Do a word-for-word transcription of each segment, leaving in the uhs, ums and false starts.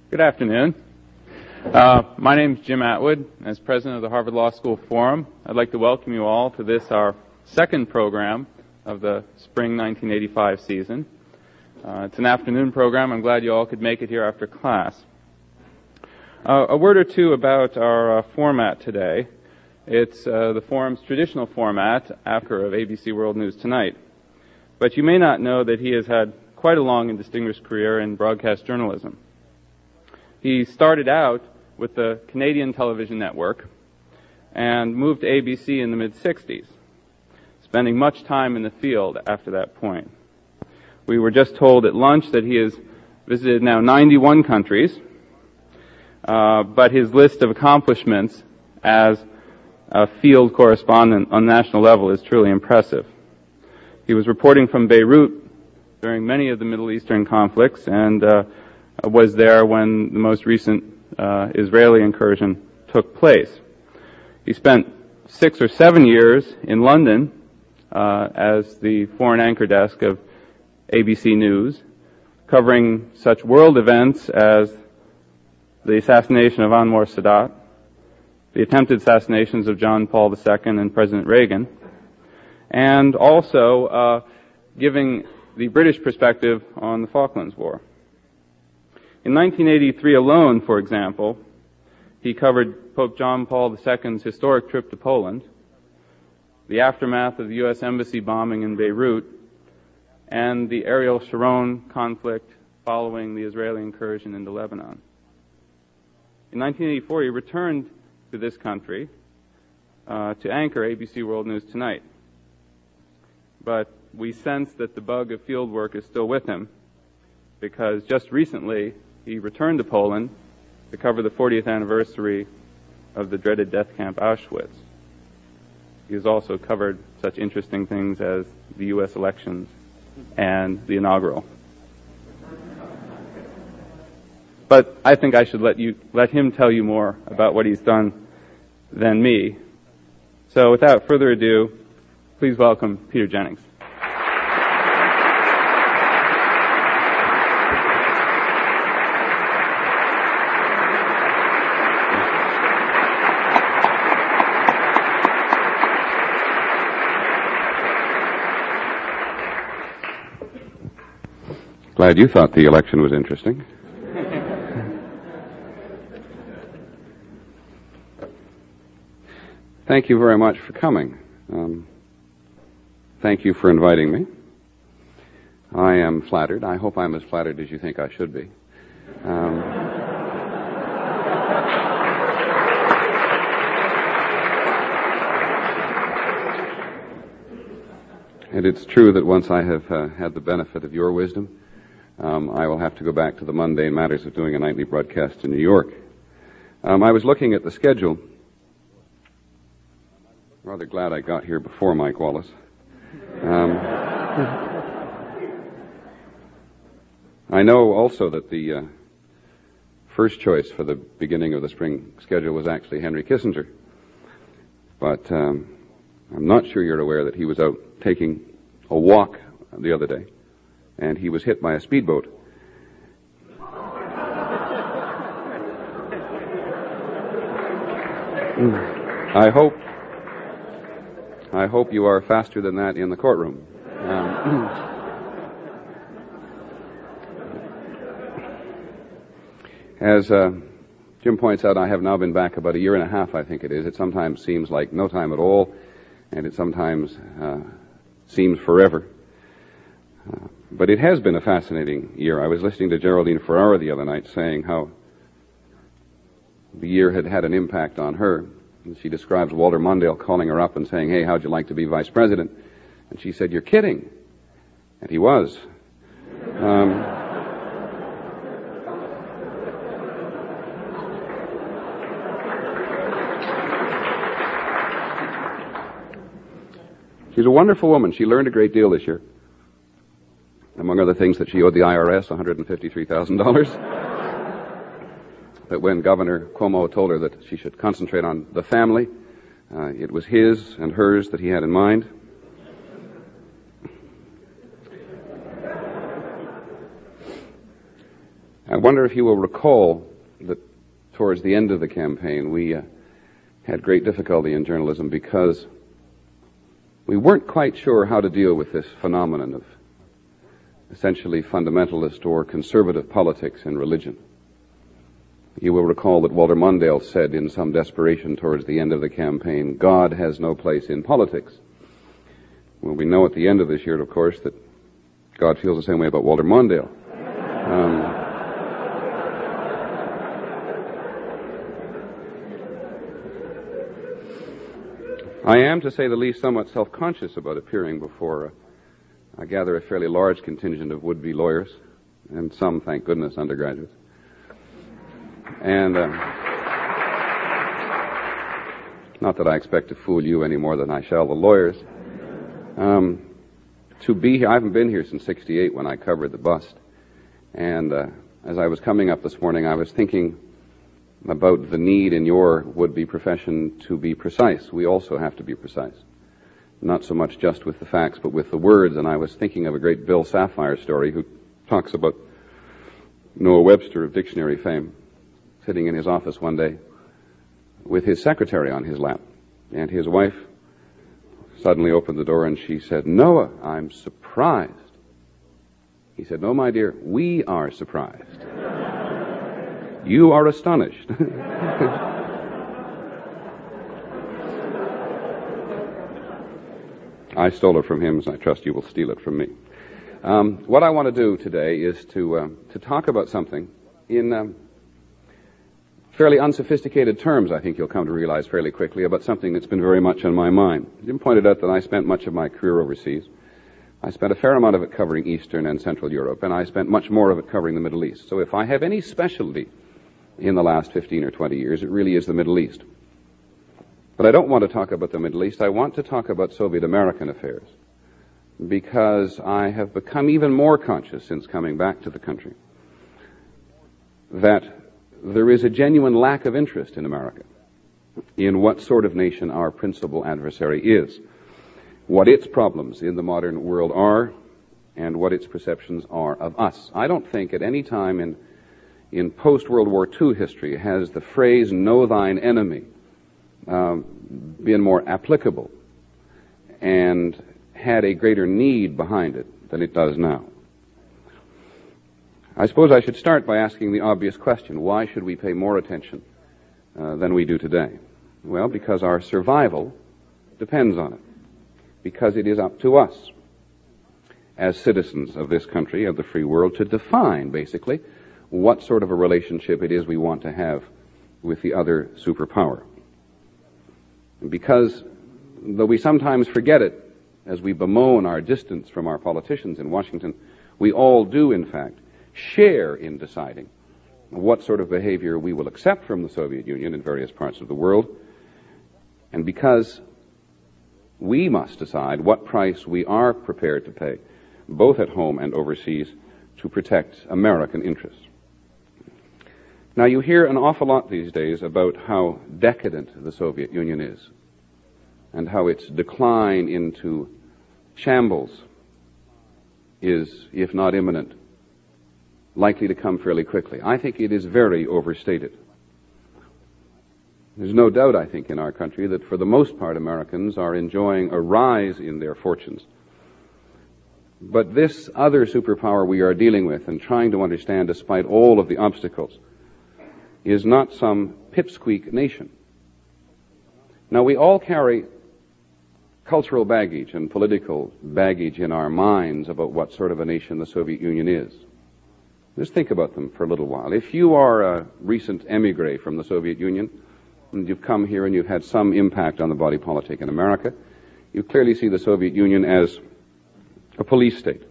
Good afternoon. Uh, my name is Jim Atwood. As president of the Harvard Law School Forum, I'd like to welcome you all to this, our second program of the spring nineteen eighty-five season. Uh, it's an afternoon program. I'm glad you all could make it here after class. Uh, a word or two about our uh, format today. It's uh, the forum's traditional format after of A B C World News Tonight. But you may not know that he has had quite a long and distinguished career in broadcast journalism. He started out with the Canadian Television Network and moved to A B C in the mid-sixties, spending much time in the field after that point. We were just told at lunch that he has visited now ninety-one countries, uh, but his list of accomplishments as a field correspondent on national level is truly impressive. He was reporting from Beirut during many of the Middle Eastern conflicts and uh, was there when the most recent uh, Israeli incursion took place. He spent six or seven years in London uh, as the foreign anchor desk of A B C News, covering such world events as the assassination of Anwar Sadat, the attempted assassinations of John Paul the Second and President Reagan, and also uh, giving the British perspective on the Falklands War. In nineteen eighty-three alone, for example, he covered Pope John Paul the Second's historic trip to Poland, the aftermath of the U S Embassy bombing in Beirut, and the Ariel Sharon conflict following the Israeli incursion into Lebanon. In nineteen eighty-four, he returned to this country uh, to anchor A B C World News Tonight. But we sense that the bug of field work is still with him, because just recently he returned to Poland to cover the fortieth anniversary of the dreaded death camp Auschwitz. He has also covered such interesting things as the U S elections and the inaugural. But I think I should let you let him tell you more about what he's done than me. So without further ado, please welcome Peter Jennings. Glad you thought the election was interesting. Thank you very much for coming. Um, thank you for inviting me. I am flattered. I hope I'm as flattered as you think I should be. Um, and it's true that once I have uh, had the benefit of your wisdom, Um, I will have to go back to the mundane matters of doing a nightly broadcast in New York. Um, I was looking at the schedule. Rather glad I got here before Mike Wallace. Um, I know also that the uh, first choice for the beginning of the spring schedule was actually Henry Kissinger. But um, I'm not sure you're aware that he was out taking a walk the other day, and he was hit by a speedboat. I hope, I hope you are faster than that in the courtroom. Um, as uh, Jim points out, I have now been back about a year and a half, I think it is. It sometimes seems like no time at all, and it sometimes uh, seems forever. Uh, But it has been a fascinating year. I was listening to Geraldine Ferrara the other night saying how the year had had an impact on her. And she describes Walter Mondale calling her up and saying, "Hey, how'd you like to be vice president?" And she said, "You're kidding." And he was. Um, she's a wonderful woman. She learned a great deal this year. Among other things, that she owed the I R S one hundred fifty-three thousand dollars. That when Governor Cuomo told her that she should concentrate on the family, uh, it was his and hers that he had in mind. I wonder if you will recall that towards the end of the campaign, we uh, had great difficulty in journalism because we weren't quite sure how to deal with this phenomenon of essentially fundamentalist or conservative politics and religion. You will recall that Walter Mondale said in some desperation towards the end of the campaign, God has no place in politics. Well, we know at the end of this year, of course, that God feels the same way about Walter Mondale. Um, I am, to say the least, somewhat self-conscious about appearing before, uh, I gather, a fairly large contingent of would-be lawyers, and some, thank goodness, undergraduates. And uh, not that I expect to fool you any more than I shall the lawyers. Um, to be here, I haven't been here since sixty-eight when I covered the bust. And uh, as I was coming up this morning, I was thinking about the need in your would-be profession to be precise. We also have to be precise. Not so much just with the facts, but with the words. And I was thinking of a great Bill Sapphire story who talks about Noah Webster of dictionary fame sitting in his office one day with his secretary on his lap. And his wife suddenly opened the door and she said, Noah, I'm surprised. He said, no, my dear, we are surprised. You are astonished. I stole it from him, so I trust you will steal it from me. Um, what I want to do today is to uh, to talk about something in um, fairly unsophisticated terms. I think you'll come to realize fairly quickly about something that's been very much on my mind. Jim pointed out that I spent much of my career overseas. I spent a fair amount of it covering Eastern and Central Europe, and I spent much more of it covering the Middle East. So if I have any specialty in the last fifteen or twenty years, it really is the Middle East. But I don't want to talk about the Middle East. I want to talk about Soviet American affairs, because I have become even more conscious since coming back to the country that there is a genuine lack of interest in America in what sort of nation our principal adversary is, what its problems in the modern world are, and what its perceptions are of us. I don't think at any time in in post-World War Two history has the phrase, know thine enemy, um, been more applicable and had a greater need behind it than it does now. I suppose I should start by asking the obvious question, why should we pay more attention uh, than we do today? Well, because our survival depends on it, because it is up to us as citizens of this country, of the free world, to define, basically, what sort of a relationship it is we want to have with the other superpower. Because, though we sometimes forget it as we bemoan our distance from our politicians in Washington, we all do, in fact, share in deciding what sort of behavior we will accept from the Soviet Union in various parts of the world, and because we must decide what price we are prepared to pay, both at home and overseas, to protect American interests. Now, you hear an awful lot these days about how decadent the Soviet Union is and how its decline into shambles is, if not imminent, likely to come fairly quickly. I think it is very overstated. There's no doubt, I think, in our country that for the most part Americans are enjoying a rise in their fortunes. But this other superpower we are dealing with and trying to understand despite all of the obstacles is not some pipsqueak nation. Now, we all carry cultural baggage and political baggage in our minds about what sort of a nation the Soviet Union is. Just think about them for a little while. If you are a recent emigre from the Soviet Union, and you've come here and you've had some impact on the body politic in America, you clearly see the Soviet Union as a police state.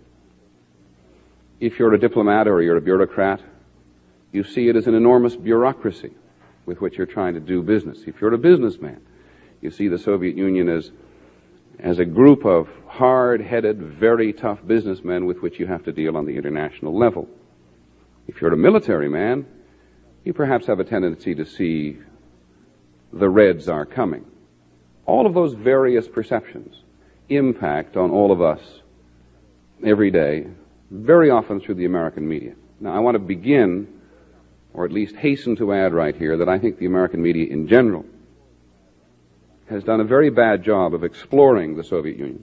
If you're a diplomat or you're a bureaucrat, you see it as an enormous bureaucracy with which you're trying to do business. If you're a businessman, you see the Soviet Union as, as a group of hard-headed, very tough businessmen with which you have to deal on the international level. If you're a military man, you perhaps have a tendency to see the Reds are coming. All of those various perceptions impact on all of us every day, very often through the American media. Now, I want to begin or at least hasten to add right here, that I think the American media in general has done a very bad job of exploring the Soviet Union.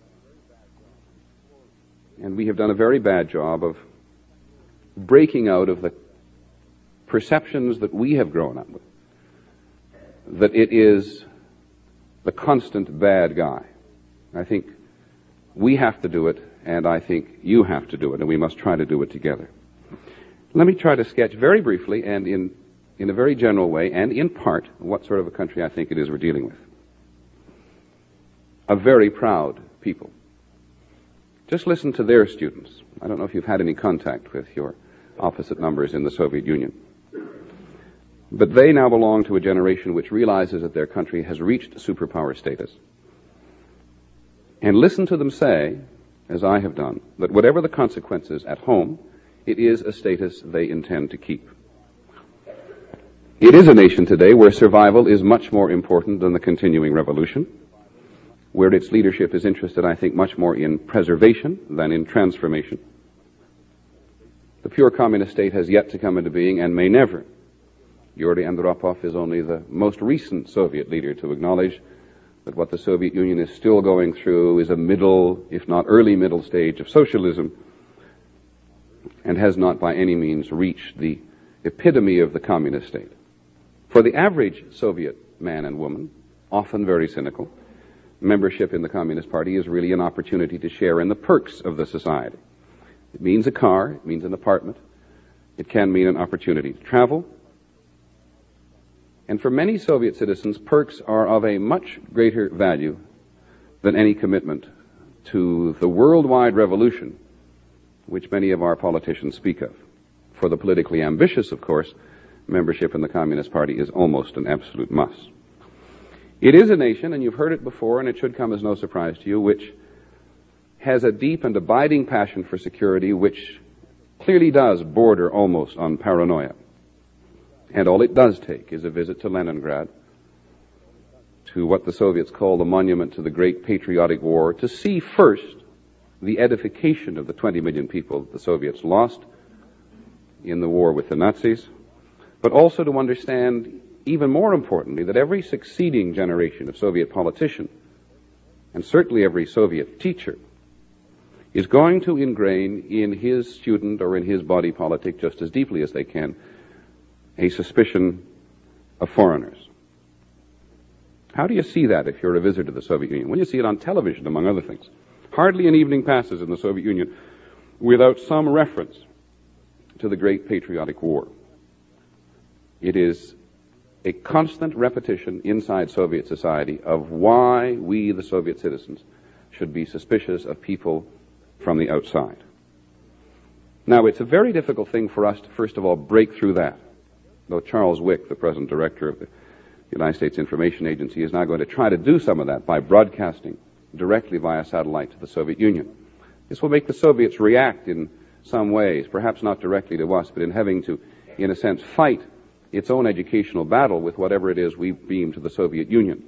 And we have done a very bad job of breaking out of the perceptions that we have grown up with, that it is the constant bad guy. I think we have to do it, and I think you have to do it, and we must try to do it together. Let me try to sketch very briefly and in, in a very general way and in part what sort of a country I think it is we're dealing with. A very proud people. Just listen to their students. I don't know if you've had any contact with your opposite numbers in the Soviet Union. But they now belong to a generation which realizes that their country has reached superpower status. And listen to them say, as I have done, that whatever the consequences at home, it is a status they intend to keep. It is a nation today where survival is much more important than the continuing revolution, where its leadership is interested, I think, much more in preservation than in transformation. The pure communist state has yet to come into being and may never. Yuri Andropov is only the most recent Soviet leader to acknowledge that what the Soviet Union is still going through is a middle, if not early middle stage of socialism, and has not by any means reached the epitome of the communist state. For the average Soviet man and woman, often very cynical, membership in the Communist Party is really an opportunity to share in the perks of the society. It means a car, it means an apartment, it can mean an opportunity to travel. And for many Soviet citizens, perks are of a much greater value than any commitment to the worldwide revolution which many of our politicians speak of. For the politically ambitious, of course, membership in the Communist Party is almost an absolute must. It is a nation, and you've heard it before, and it should come as no surprise to you, which has a deep and abiding passion for security which clearly does border almost on paranoia. And all it does take is a visit to Leningrad, to what the Soviets call the monument to the great patriotic war, to see first the edification of the twenty million people that the Soviets lost in the war with the Nazis, but also to understand, even more importantly, that every succeeding generation of Soviet politician, and certainly every Soviet teacher, is going to ingrain in his student or in his body politic just as deeply as they can a suspicion of foreigners. How do you see that if you're a visitor to the Soviet Union? Well, you see it on television, among other things. Hardly an evening passes in the Soviet Union without some reference to the great patriotic war. It is a constant repetition inside Soviet society of why we, the Soviet citizens, should be suspicious of people from the outside. Now, it's a very difficult thing for us to, first of all, break through that. Though Charles Wick, the present director of the United States Information Agency, is now going to try to do some of that by broadcasting directly via satellite to the Soviet Union. This will make the Soviets react in some ways, perhaps not directly to us, but in having to, in a sense, fight its own educational battle with whatever it is we beam to the Soviet Union.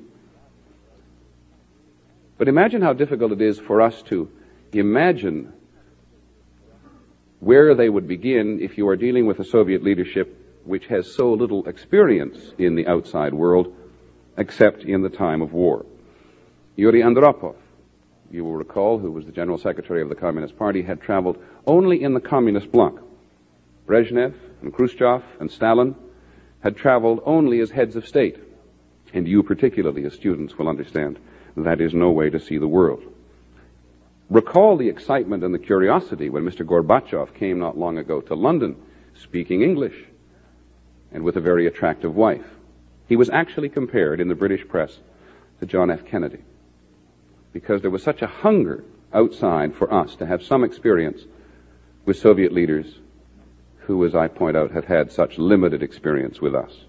But imagine how difficult it is for us to imagine where they would begin if you are dealing with a Soviet leadership which has so little experience in the outside world except in the time of war. Yuri Andropov, you will recall, who was the General Secretary of the Communist Party, had traveled only in the communist bloc. Brezhnev and Khrushchev and Stalin had traveled only as heads of state. And you particularly, as students, will understand that is no way to see the world. Recall the excitement and the curiosity when Mister Gorbachev came not long ago to London, speaking English, and with a very attractive wife. He was actually compared in the British press to John F. Kennedy, because there was such a hunger outside for us to have some experience with Soviet leaders who, as I point out, have had such limited experience with us.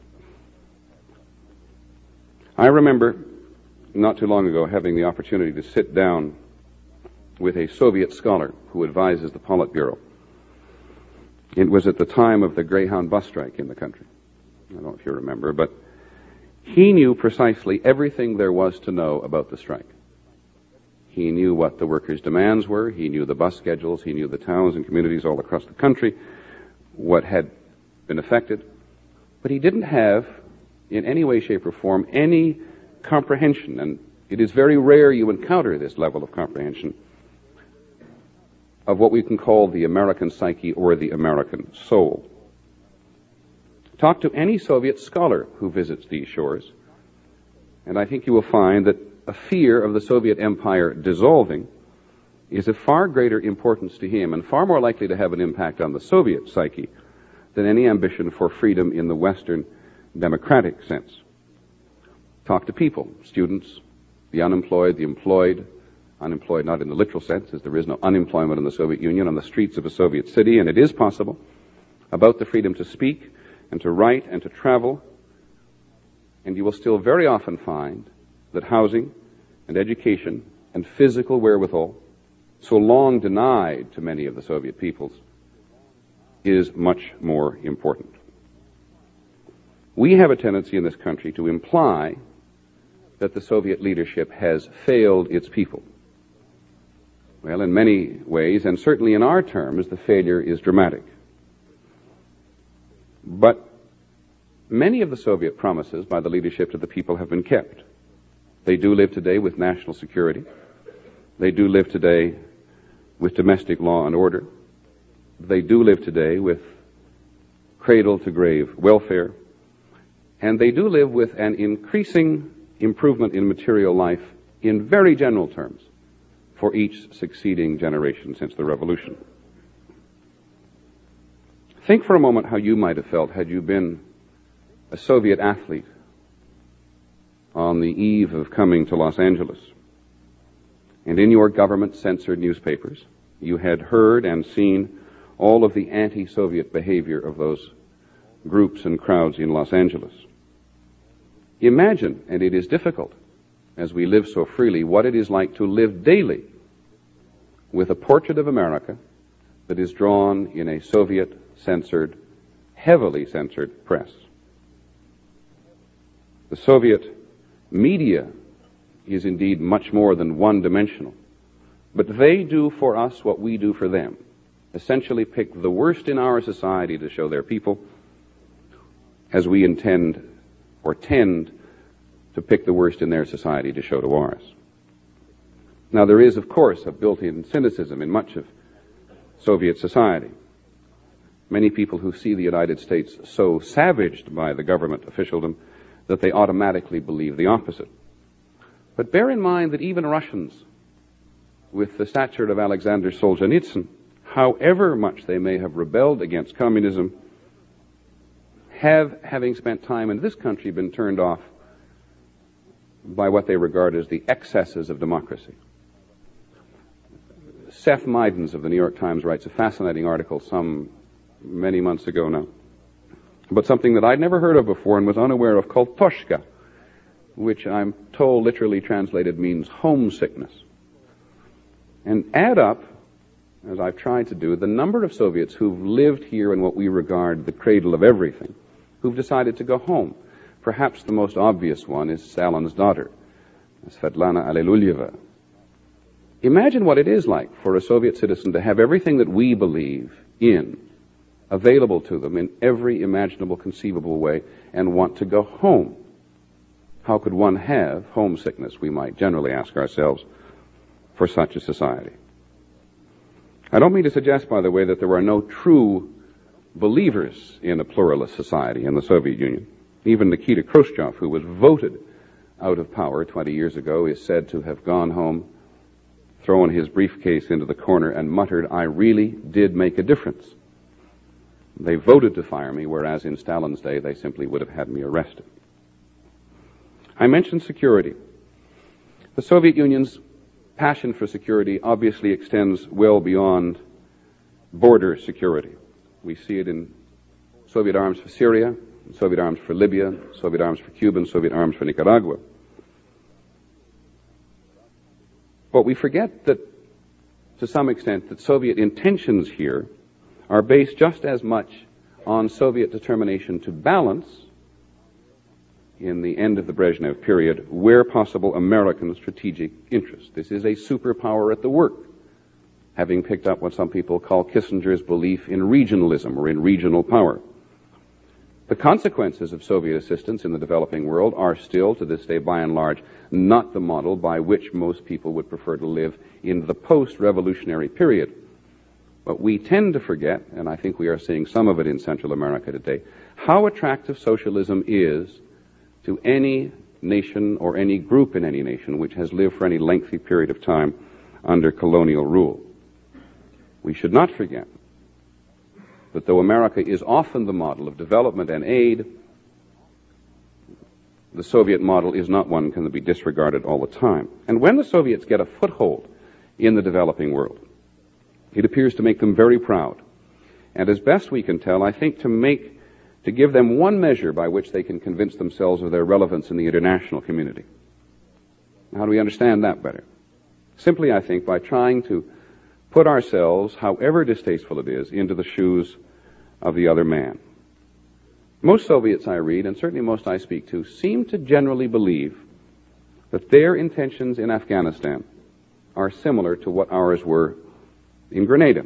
I remember not too long ago having the opportunity to sit down with a Soviet scholar who advises the Politburo. It was at the time of the Greyhound bus strike in the country. I don't know if you remember, but he knew precisely everything there was to know about the strike. He knew what the workers' demands were. He knew the bus schedules. He knew the towns and communities all across the country, what had been affected, but he didn't have, in any way, shape, or form, any comprehension, and it is very rare you encounter this level of comprehension, of what we can call the American psyche or the American soul. Talk to any Soviet scholar who visits these shores, and I think you will find that a fear of the Soviet Empire dissolving is of far greater importance to him and far more likely to have an impact on the Soviet psyche than any ambition for freedom in the Western democratic sense. Talk to people, students, the unemployed, the employed, unemployed not in the literal sense, as there is no unemployment in the Soviet Union, on the streets of a Soviet city, and it is possible, about the freedom to speak and to write and to travel, and you will still very often find that housing and education and physical wherewithal, so long denied to many of the Soviet peoples, is much more important. We have a tendency in this country to imply that the Soviet leadership has failed its people. Well, in many ways, and certainly in our terms, the failure is dramatic. But many of the Soviet promises by the leadership to the people have been kept. They do live today with national security. They do live today with domestic law and order. They do live today with cradle-to-grave welfare. And they do live with an increasing improvement in material life in very general terms for each succeeding generation since the revolution. Think for a moment how you might have felt had you been a Soviet athlete on the eve of coming to Los Angeles. And in your government-censored newspapers, you had heard and seen all of the anti-Soviet behavior of those groups and crowds in Los Angeles. Imagine, and it is difficult, as we live so freely, what it is like to live daily with a portrait of America that is drawn in a Soviet-censored, heavily censored press. The Soviet media is indeed much more than one-dimensional, but they do for us what we do for them, essentially pick the worst in our society to show their people, as we intend or tend to pick the worst in their society to show to ours. Now, there is, of course, a built-in cynicism in much of Soviet society. Many people who see the United States so savaged by the government officialdom that they automatically believe the opposite. But bear in mind that even Russians, with the stature of Alexander Solzhenitsyn, however much they may have rebelled against communism, have, having spent time in this country, been turned off by what they regard as the excesses of democracy. Seth Meidens of the New York Times writes a fascinating article some many months ago now about something that I'd never heard of before and was unaware of, called Toshka, which I'm told literally translated means homesickness. And add up, as I've tried to do, the number of Soviets who've lived here in what we regard the cradle of everything, who've decided to go home. Perhaps the most obvious one is Stalin's daughter, Svetlana Alliluyeva. Imagine what it is like for a Soviet citizen to have everything that we believe in available to them in every imaginable, conceivable way and want to go home. How could one have homesickness, we might generally ask ourselves, for such a society? I don't mean to suggest, by the way, that there are no true believers in a pluralist society in the Soviet Union. Even Nikita Khrushchev, who was voted out of power twenty years ago, is said to have gone home, thrown his briefcase into the corner, and muttered, "I really did make a difference. They voted to fire me, whereas in Stalin's day they simply would have had me arrested." I mentioned security. The Soviet Union's passion for security obviously extends well beyond border security. We see it in Soviet arms for Syria, Soviet arms for Libya, Soviet arms for Cuba, and Soviet arms for Nicaragua. But we forget that, to some extent, that Soviet intentions here are based just as much on Soviet determination to balance, in the end of the Brezhnev period, where possible, American strategic interests. This is a superpower at the work, having picked up what some people call Kissinger's belief in regionalism or in regional power. The consequences of Soviet assistance in the developing world are still, to this day, by and large, not the model by which most people would prefer to live in the post-revolutionary period. But we tend to forget, and I think we are seeing some of it in Central America today, how attractive socialism is to any nation or any group in any nation which has lived for any lengthy period of time under colonial rule. We should not forget that though America is often the model of development and aid, the Soviet model is not one that can be disregarded all the time. And when the Soviets get a foothold in the developing world, it appears to make them very proud. And as best we can tell, I think to make, to give them one measure by which they can convince themselves of their relevance in the international community. How do we understand that better? Simply, I think, by trying to put ourselves, however distasteful it is, into the shoes of the other man. Most Soviets I read, and certainly most I speak to, seem to generally believe that their intentions in Afghanistan are similar to what ours were in Grenada.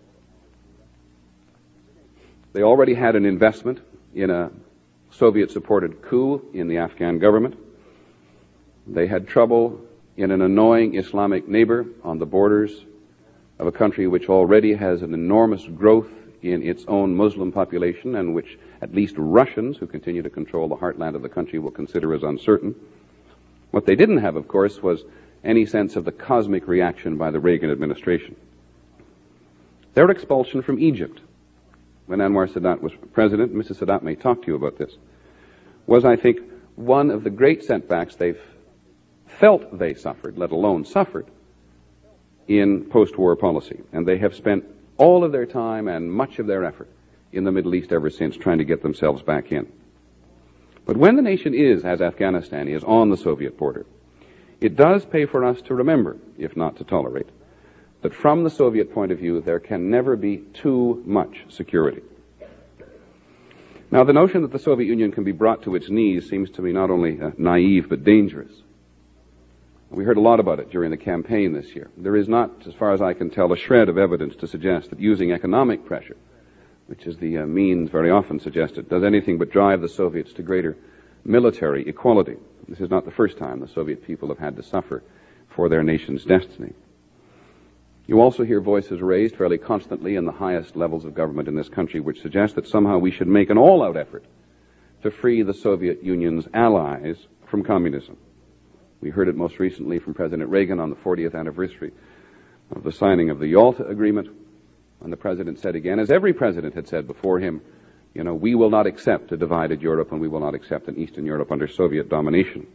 They already had an investment in a Soviet-supported coup in the Afghan government. They had trouble in an annoying Islamic neighbor on the borders of a country which already has an enormous growth in its own Muslim population, and which at least Russians, who continue to control the heartland of the country, will consider as uncertain. What they didn't have, of course, was any sense of the cosmic reaction by the Reagan administration. Their expulsion from Egypt, when Anwar Sadat was president, Missus Sadat may talk to you about this, was, I think, one of the great setbacks they've felt they suffered, let alone suffered, in post-war policy. And they have spent all of their time and much of their effort in the Middle East ever since, trying to get themselves back in. But when the nation is, as Afghanistan is, on the Soviet border, it does pay for us to remember, if not to tolerate, that from the Soviet point of view, there can never be too much security. Now, the notion that the Soviet Union can be brought to its knees seems to me not only uh, naive, but dangerous. We heard a lot about it during the campaign this year. There is not, as far as I can tell, a shred of evidence to suggest that using economic pressure, which is the uh, means very often suggested, does anything but drive the Soviets to greater military equality. This is not the first time the Soviet people have had to suffer for their nation's destiny. You also hear voices raised fairly constantly in the highest levels of government in this country which suggest that somehow we should make an all-out effort to free the Soviet Union's allies from communism. We heard it most recently from President Reagan on the fortieth anniversary of the signing of the Yalta Agreement, when the president said again, as every president had said before him, you know, we will not accept a divided Europe, and we will not accept an Eastern Europe under Soviet domination.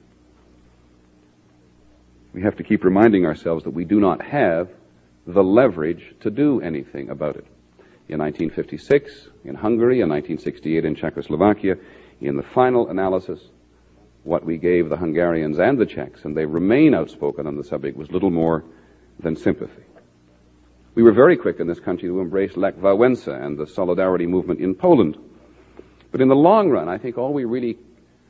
We have to keep reminding ourselves that we do not have the leverage to do anything about it. In nineteen fifty-six, in Hungary, in nineteen sixty-eight in Czechoslovakia, in the final analysis, what we gave the Hungarians and the Czechs, and they remain outspoken on the subject, was little more than sympathy. We were very quick in this country to embrace Lech Wałęsa and the Solidarity movement in Poland. But in the long run, I think all we really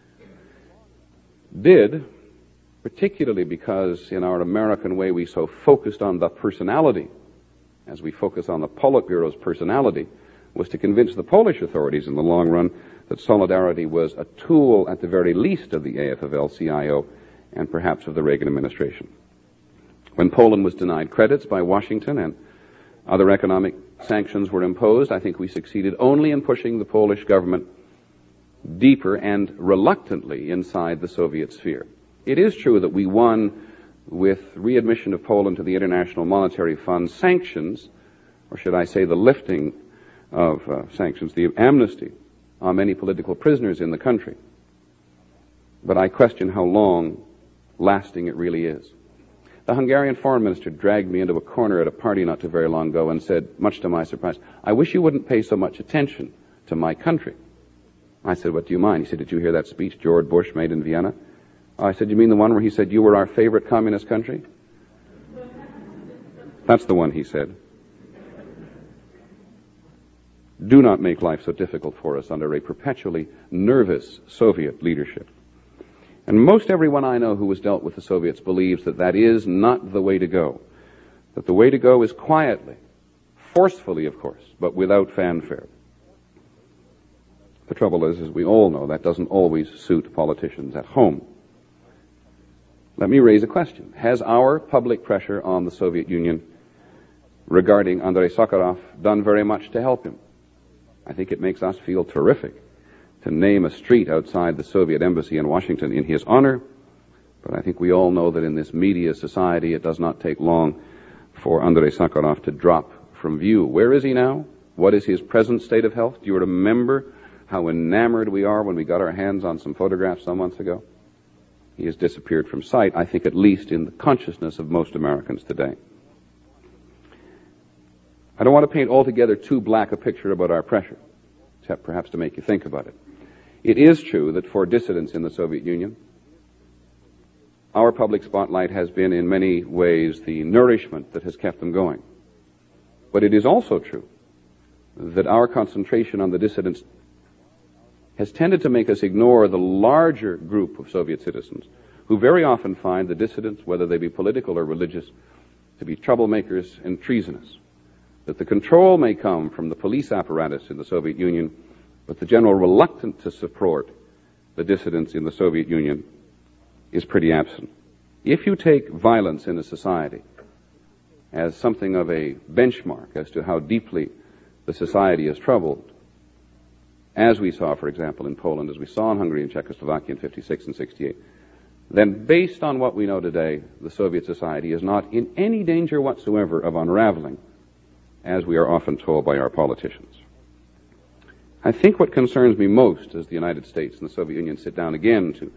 did, particularly because in our American way we so focused on the personality, as we focus on the Politburo's personality, was to convince the Polish authorities in the long run that Solidarity was a tool at the very least of the A F L C I O and perhaps of the Reagan administration. When Poland was denied credits by Washington and other economic sanctions were imposed, I think we succeeded only in pushing the Polish government deeper and reluctantly inside the Soviet sphere. It is true that we won with readmission of Poland to the International Monetary Fund sanctions, or should I say the lifting of uh, sanctions, the amnesty on many political prisoners in the country. But I question how long lasting it really is. The Hungarian foreign minister dragged me into a corner at a party not too very long ago and said, much to my surprise, I wish you wouldn't pay so much attention to my country. I said, what do you mind? He said, did you hear that speech George Bush made in Vienna? I said, you mean the one where he said you were our favorite communist country? That's the one, he said. Do not make life so difficult for us under a perpetually nervous Soviet leadership. And most everyone I know who has dealt with the Soviets believes that that is not the way to go. That the way to go is quietly, forcefully, of course, but without fanfare. The trouble is, as we all know, that doesn't always suit politicians at home. Let me raise a question. Has our public pressure on the Soviet Union regarding Andrei Sakharov done very much to help him? I think it makes us feel terrific to name a street outside the Soviet embassy in Washington in his honor, but I think we all know that in this media society it does not take long for Andrei Sakharov to drop from view. Where is he now? What is his present state of health? Do you remember how enamored we are when we got our hands on some photographs some months ago? He has disappeared from sight, I think at least in the consciousness of most Americans today. I don't want to paint altogether too black a picture about our pressure, except perhaps to make you think about it. It is true that for dissidents in the Soviet Union, our public spotlight has been in many ways the nourishment that has kept them going. But it is also true that our concentration on the dissidents has tended to make us ignore the larger group of Soviet citizens who very often find the dissidents, whether they be political or religious, to be troublemakers and treasonous. That the control may come from the police apparatus in the Soviet Union, but the general reluctance to support the dissidents in the Soviet Union is pretty absent. If you take violence in a society as something of a benchmark as to how deeply the society is troubled, as we saw, for example, in Poland, as we saw in Hungary and Czechoslovakia in fifty-six and sixty-eight, then based on what we know today, the Soviet society is not in any danger whatsoever of unraveling, as we are often told by our politicians. I think what concerns me most as the United States and the Soviet Union sit down again to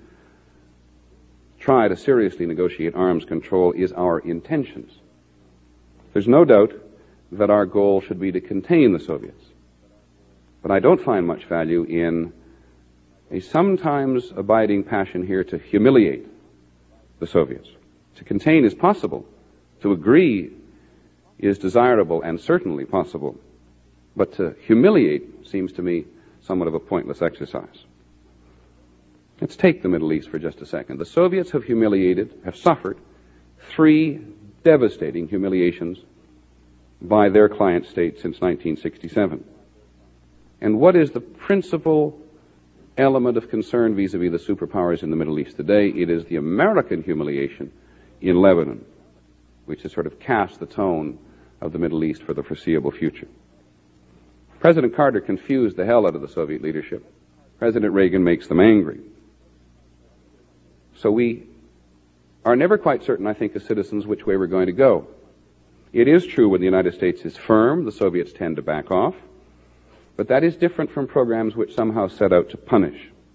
try to seriously negotiate arms control is our intentions. There's no doubt that our goal should be to contain the Soviets. But I don't find much value in a sometimes abiding passion here to humiliate the Soviets. To contain is possible. To agree is desirable and certainly possible. But to humiliate seems to me somewhat of a pointless exercise. Let's take the Middle East for just a second. The Soviets have humiliated, have suffered three devastating humiliations by their client state since nineteen sixty-seven. And what is the principal element of concern vis-a-vis the superpowers in the Middle East today? It is the American humiliation in Lebanon, which has sort of cast the tone of the Middle East for the foreseeable future. President Carter confused the hell out of the Soviet leadership. President Reagan makes them angry. So we are never quite certain, I think, as citizens, which way we're going to go. It is true when the United States is firm, the Soviets tend to back off. But that is different from programs which somehow set out to punish.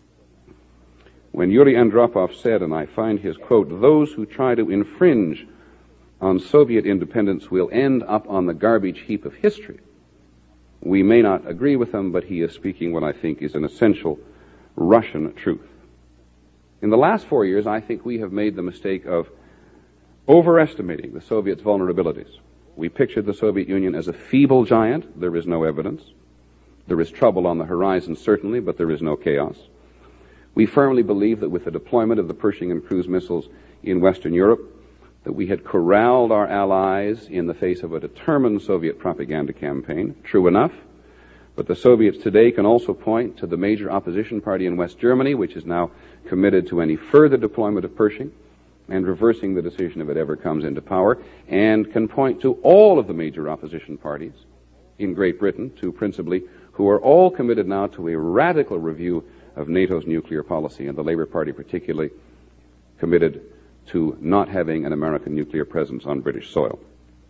When Yuri Andropov said, and I find his quote, "Those who try to infringe on Soviet independence will end up on the garbage heap of history," we may not agree with him, but he is speaking what I think is an essential Russian truth. In the last four years, I think we have made the mistake of overestimating the Soviets' vulnerabilities. We pictured the Soviet Union as a feeble giant. There is no evidence. There is trouble on the horizon, certainly, but there is no chaos. We firmly believe that with the deployment of the Pershing and cruise missiles in Western Europe, that we had corralled our allies in the face of a determined Soviet propaganda campaign. True enough, but the Soviets today can also point to the major opposition party in West Germany, which is now committed to any further deployment of Pershing and reversing the decision if it ever comes into power, and can point to all of the major opposition parties in Great Britain, to principally, who are all committed now to a radical review of NATO's nuclear policy, and the Labour Party particularly committed to not having an American nuclear presence on British soil.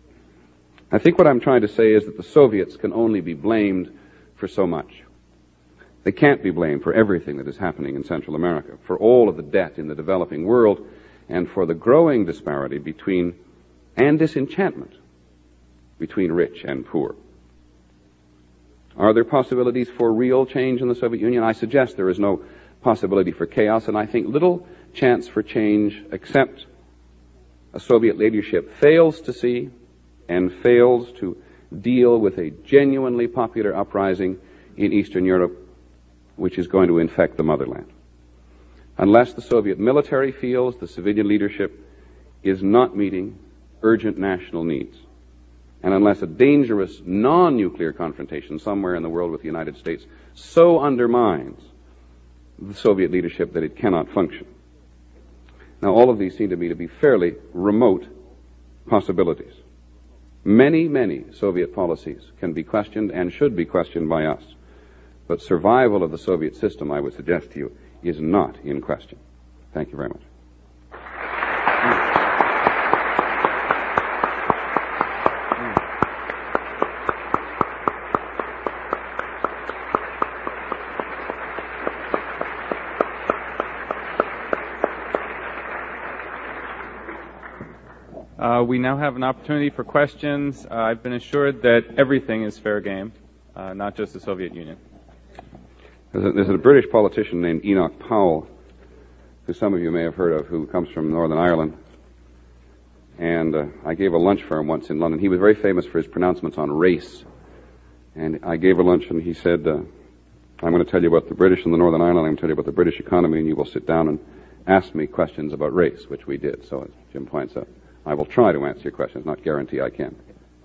I think what I'm trying to say is that the Soviets can only be blamed for so much. They can't be blamed for everything that is happening in Central America, for all of the debt in the developing world, and for the growing disparity between, and disenchantment between rich and poor. Are there possibilities for real change in the Soviet Union? I suggest there is no possibility for chaos, and I think little chance for change except a Soviet leadership fails to see and fails to deal with a genuinely popular uprising in Eastern Europe, which is going to infect the motherland. Unless the Soviet military feels the civilian leadership is not meeting urgent national needs, and unless a dangerous non-nuclear confrontation somewhere in the world with the United States so undermines the Soviet leadership that it cannot function. Now, all of these seem to me to be fairly remote possibilities. Many, many Soviet policies can be questioned and should be questioned by us. But survival of the Soviet system, I would suggest to you, is not in question. Thank you very much. Uh, we now have an opportunity for questions. Uh, I've been assured that everything is fair game, uh, not just the Soviet Union. There's a, there's a British politician named Enoch Powell, who some of you may have heard of, who comes from Northern Ireland. And uh, I gave a lunch for him once in London. He was very famous for his pronouncements on race. And I gave a lunch and he said, uh, I'm going to tell you about the British in the Northern Ireland, I'm going to tell you about the British economy, and you will sit down and ask me questions about race, which we did. So as Jim points out, I will try to answer your questions, not guarantee I can.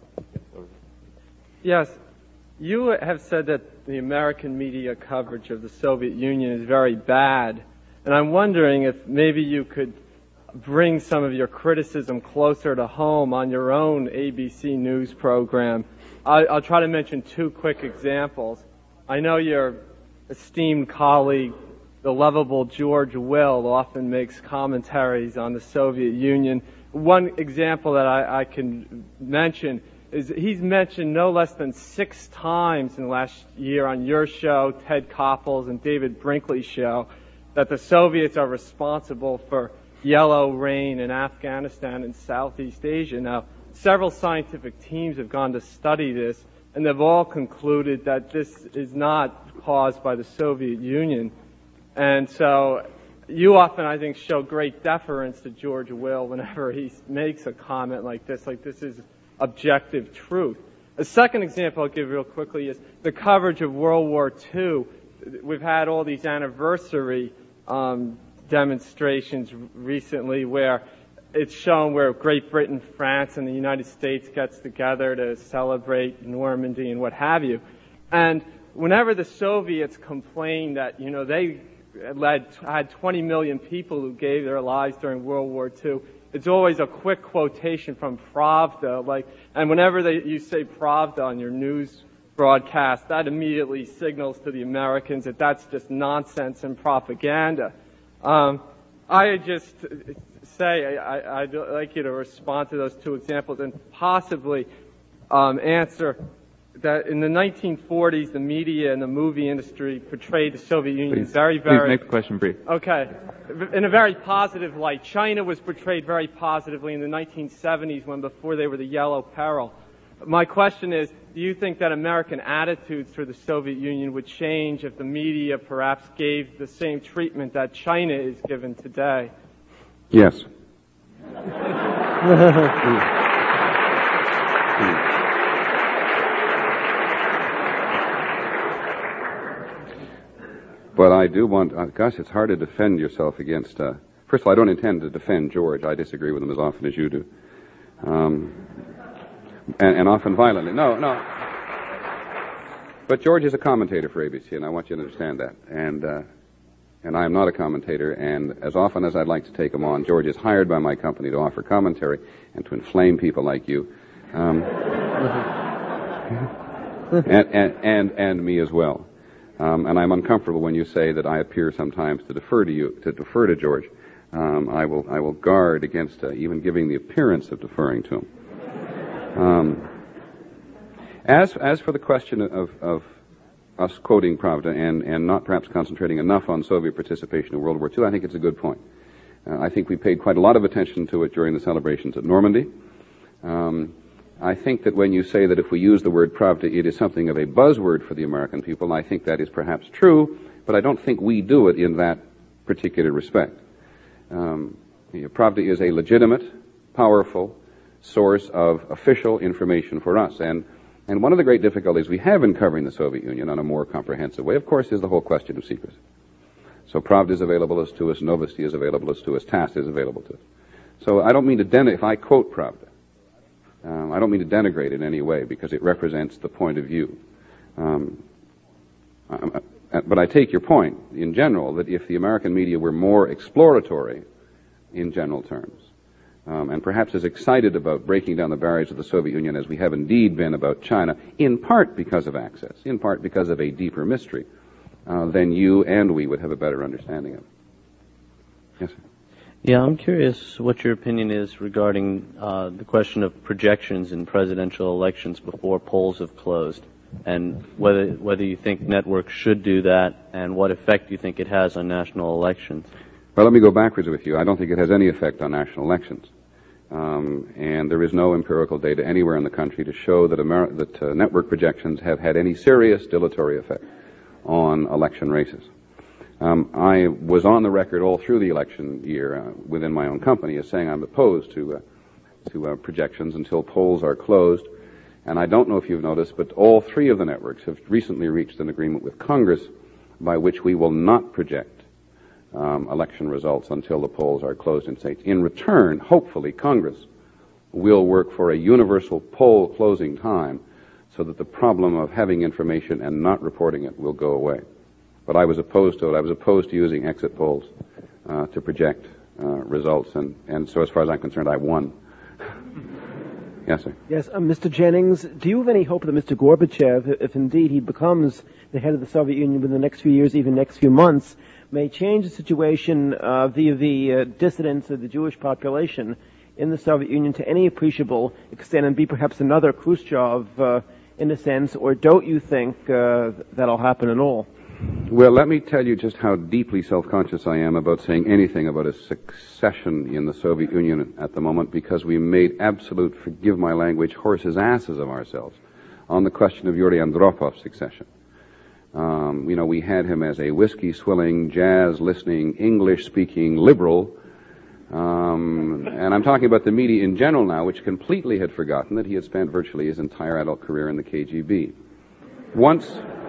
Yes. You have said that the American media coverage of the Soviet Union is very bad, and I'm wondering if maybe you could bring some of your criticism closer to home on your own A B C News program. I'll, I'll try to mention two quick examples. I know your esteemed colleague, the lovable George Will, often makes commentaries on the Soviet Union. One example that I, I can mention is he's mentioned no less than six times in the last year on your show, Ted Koppel's and David Brinkley's show, that the Soviets are responsible for yellow rain in Afghanistan and Southeast Asia. Now, several scientific teams have gone to study this, and they've all concluded that this is not caused by the Soviet Union. And so you often, I think, show great deference to George Will whenever he makes a comment like this, like this is objective truth. A second example I'll give real quickly is the coverage of World War Two. We've had all these anniversary um, demonstrations recently where it's shown where Great Britain, France, and the United States gets together to celebrate Normandy and what have you. And whenever the Soviets complain that, you know, they led, had twenty million people who gave their lives during World War Two, it's always a quick quotation from Pravda, like, and whenever they, you say Pravda on your news broadcast, that immediately signals to the Americans that that's just nonsense and propaganda. Um, I just say I, I'd like you to respond to those two examples and possibly um, answer that in the nineteen forties, the media and the movie industry portrayed the Soviet Union please, very, very... Please make the question brief. Okay. In a very positive light. China was portrayed very positively in the nineteen seventies when before they were the Yellow Peril. My question is, do you think that American attitudes toward the Soviet Union would change if the media perhaps gave the same treatment that China is given today? Yes. But I do want, uh, gosh, it's hard to defend yourself against, uh, first of all, I don't intend to defend George. I disagree with him as often as you do. Um, and, and often violently. No, no. But George is a commentator for A B C, and I want you to understand that. And, uh, and I am not a commentator, and as often as I'd like to take him on, George is hired by my company to offer commentary and to inflame people like you. Um, and, and, and, and me as well. Um, and I'm uncomfortable when you say that I appear sometimes to defer to you, to defer to George. Um, I will, I will guard against uh, even giving the appearance of deferring to him. Um, as, as for the question of, of us quoting Pravda and, and not perhaps concentrating enough on Soviet participation in World War Two, I think it's a good point. Uh, I think we paid quite a lot of attention to it during the celebrations at Normandy. Um, I think that when you say that if we use the word Pravda, it is something of a buzzword for the American people, I think that is perhaps true, but I don't think we do it in that particular respect. Um, Pravda is a legitimate, powerful source of official information for us, and and one of the great difficulties we have in covering the Soviet Union on a more comprehensive way, of course, is the whole question of secrecy. So Pravda is available as to us, Novosti is available as to us, TASS is available to us. So I don't mean to denigrate, if I quote Pravda, Um, I don't mean to denigrate it in any way because it represents the point of view. Um, I, but I take your point in general that if the American media were more exploratory in general terms, um, and perhaps as excited about breaking down the barriers of the Soviet Union as we have indeed been about China, in part because of access, in part because of a deeper mystery, uh, then you and we would have a better understanding of it. Yes, sir. Yeah, I'm curious what your opinion is regarding uh, the question of projections in presidential elections before polls have closed, and whether whether you think networks should do that, and what effect you think it has on national elections. Well, let me go backwards with you. I don't think it has any effect on national elections. Um, and there is no empirical data anywhere in the country to show that, Ameri- that uh, network projections have had any serious dilatory effect on election races. Um, I was on the record all through the election year uh, within my own company as saying I'm opposed to, uh, to uh, projections until polls are closed. And I don't know if you've noticed, but all three of the networks have recently reached an agreement with Congress by which we will not project Um, election results until the polls are closed in states. In return, hopefully, Congress will work for a universal poll closing time so that the problem of having information and not reporting it will go away. But I was opposed to it. I was opposed to using exit polls uh, to project uh, results, and, and so as far as I'm concerned, I won. Yes, sir. Yes, um, Mister Jennings, do you have any hope that Mister Gorbachev, if indeed he becomes the head of the Soviet Union within the next few years, even next few months, may change the situation uh, via the uh, dissidents of the Jewish population in the Soviet Union to any appreciable extent and be perhaps another Khrushchev uh, in a sense, or don't you think uh, that'll happen at all? Well, let me tell you just how deeply self-conscious I am about saying anything about a succession in the Soviet Union at the moment, because we made absolute, forgive my language, horses' asses of ourselves on the question of Yuri Andropov's succession. Um, you know, we had him as a whiskey-swilling, jazz-listening, English-speaking liberal. Um, and I'm talking about the media in general now, which completely had forgotten that he had spent virtually his entire adult career in the K G B. Once,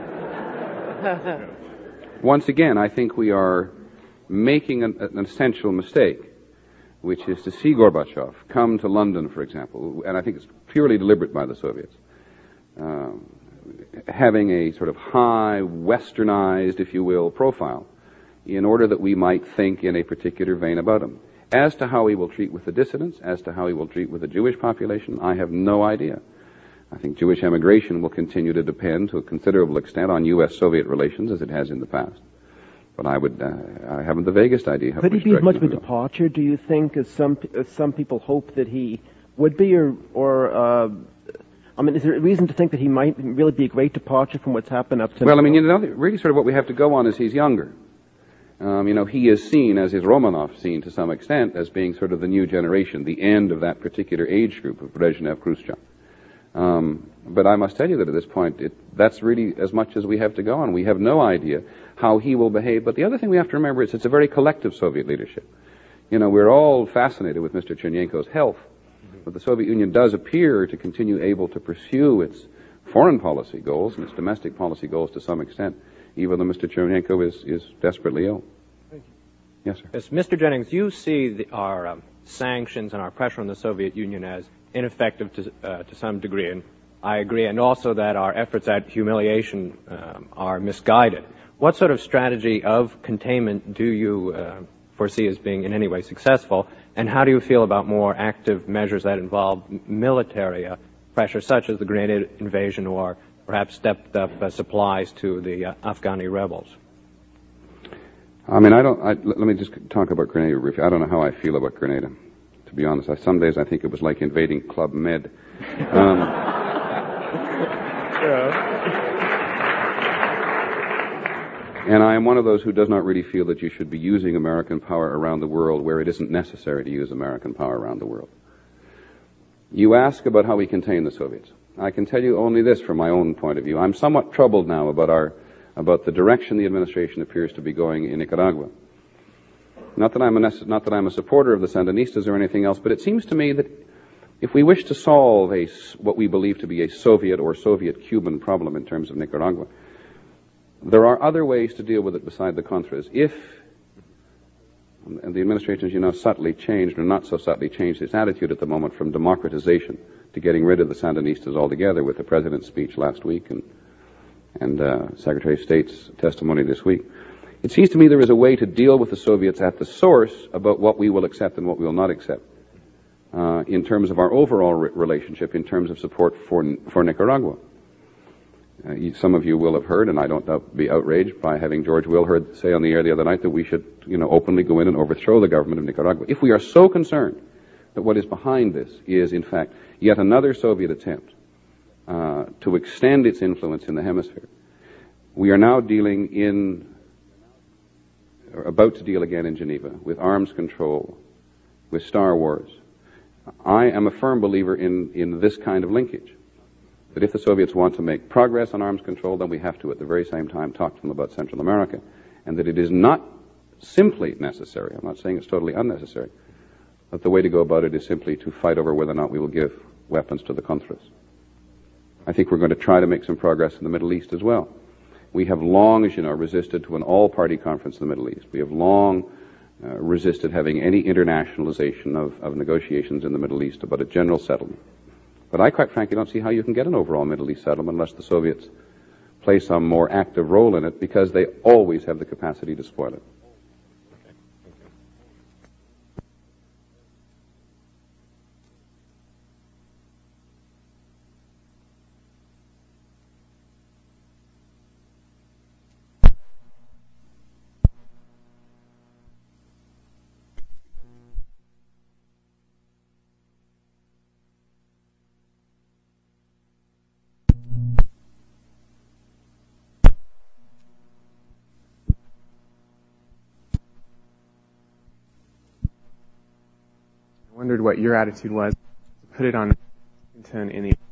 once again, I think we are making an, an essential mistake, which is to see Gorbachev come to London, for example, and I think it's purely deliberate by the Soviets. Um, having a sort of high, westernized, if you will, profile in order that we might think in a particular vein about him. As to how he will treat with the dissidents, as to how he will treat with the Jewish population, I have no idea. I think Jewish emigration will continue to depend to a considerable extent on U S Soviet relations as it has in the past. But I would, uh, I haven't the vaguest idea how Could he be much of a departure, do you think, as some, as some people hope that he would be, or, or uh, I mean, is there a reason to think that he might really be a great departure from what's happened up to now? Well, I mean, you know, really sort of what we have to go on is he's younger. Um, you know, he is seen, as is Romanov seen to some extent, as being sort of the new generation, the end of that particular age group of Brezhnev, Khrushchev. Um, but I must tell you that at this point, it, that's really as much as we have to go on. We have no idea how he will behave. But the other thing we have to remember is it's a very collective Soviet leadership. You know, we're all fascinated with Mister Chernenko's health. But the Soviet Union does appear to continue able to pursue its foreign policy goals and its domestic policy goals to some extent, even though Mister Chernenko is, is desperately ill. Thank you. Yes, sir. Yes, Mister Jennings, you see the, our um, sanctions and our pressure on the Soviet Union as ineffective to, uh, to some degree, and I agree, and also that our efforts at humiliation um, are misguided. What sort of strategy of containment do you uh, foresee as being in any way successful, and how do you feel about more active measures that involve military uh, pressure, such as the grenade invasion or perhaps stepped up uh, supplies to the uh, Afghani rebels? I mean, I don't, I, let me just talk about Grenada briefly. I don't know how I feel about Grenada, to be honest. I, some days I think it was like invading Club Med. Um, and I am one of those who does not really feel that you should be using American power around the world where it isn't necessary to use American power around the world. You ask about how we contain the Soviets. I can tell you only this from my own point of view. I'm somewhat troubled now about our, about the direction the administration appears to be going in Nicaragua. Not that I'm a, not that I'm a supporter of the Sandinistas or anything else, but it seems to me that if we wish to solve a, what we believe to be a Soviet or Soviet-Cuban problem in terms of Nicaragua, there are other ways to deal with it beside the Contras. If And the administration, as you know, subtly changed, or not so subtly changed, its attitude at the moment from democratization to getting rid of the Sandinistas altogether with the President's speech last week and, and uh, Secretary of State's testimony this week. It seems to me there is a way to deal with the Soviets at the source about what we will accept and what we will not accept uh, in terms of our overall re- relationship, in terms of support for, for Nicaragua. Uh, you, some of you will have heard, and I don't doubt, be outraged by having George Will heard say on the air the other night that we should, you know, openly go in and overthrow the government of Nicaragua. If we are so concerned that what is behind this is, in fact, yet another Soviet attempt uh, to extend its influence in the hemisphere, we are now dealing in, or about to deal again in Geneva, with arms control, with Star Wars. I am a firm believer in, in this kind of linkage. That if the Soviets want to make progress on arms control, then we have to at the very same time talk to them about Central America. And that it is not simply necessary, I'm not saying it's totally unnecessary, but the way to go about it is simply to fight over whether or not we will give weapons to the Contras. I think we're going to try to make some progress in the Middle East as well. We have long, as you know, resisted to an all-party conference in the Middle East. We have long uh, resisted having any internationalization of, of negotiations in the Middle East about a general settlement. But I quite frankly don't see how you can get an overall Middle East settlement unless the Soviets play some more active role in it, because they always have the capacity to spoil it. I wondered what your attitude was to put it on Washington in the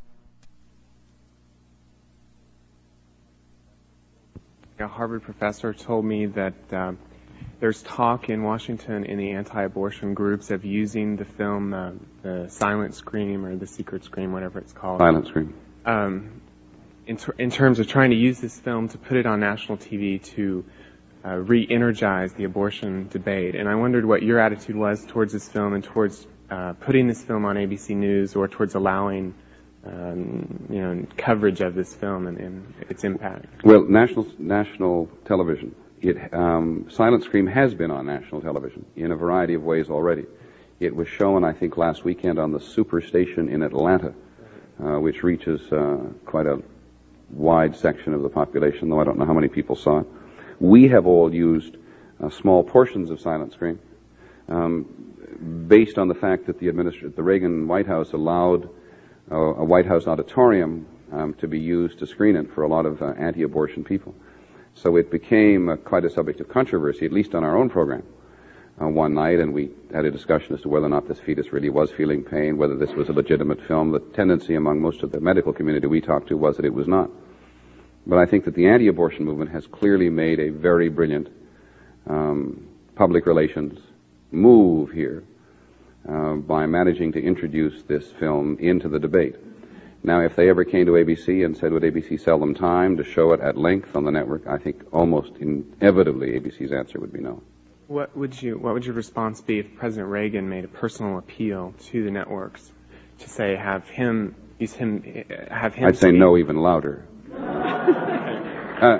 a Harvard professor told me that um, there's talk in Washington in the anti-abortion groups of using the film uh, the Silent Scream or the Secret Scream, whatever it's called. Silent Scream. Um, in, ter- in terms of trying to use this film to put it on national T V to uh, re-energize the abortion debate. And I wondered what your attitude was towards this film and towards uh, putting this film on A B C News, or towards allowing um, you know, coverage of this film and, and its impact. Well, national national television. It, um, Silent Scream has been on national television in a variety of ways already. It was shown, I think, last weekend on the Superstation in Atlanta, uh, which reaches uh, quite a wide section of the population, though I don't know how many people saw it. We have all used uh, small portions of Silent Scream, um, based on the fact that the administra- the Reagan White House allowed uh, a White House auditorium um, to be used to screen it for a lot of uh, anti-abortion people. So it became uh, quite a subject of controversy, at least on our own program, uh, one night, and we had a discussion as to whether or not this fetus really was feeling pain, whether this was a legitimate film. The tendency among most of the medical community we talked to was that it was not. But I think that the anti-abortion movement has clearly made a very brilliant um, public relations move here uh, by managing to introduce this film into the debate. Now, if they ever came to A B C and said, would A B C sell them time to show it at length on the network, I think almost inevitably A B C's answer would be no. What would you What would your response be if President Reagan made a personal appeal to the networks to say, have him, use him, have him? I'd say no even louder. uh,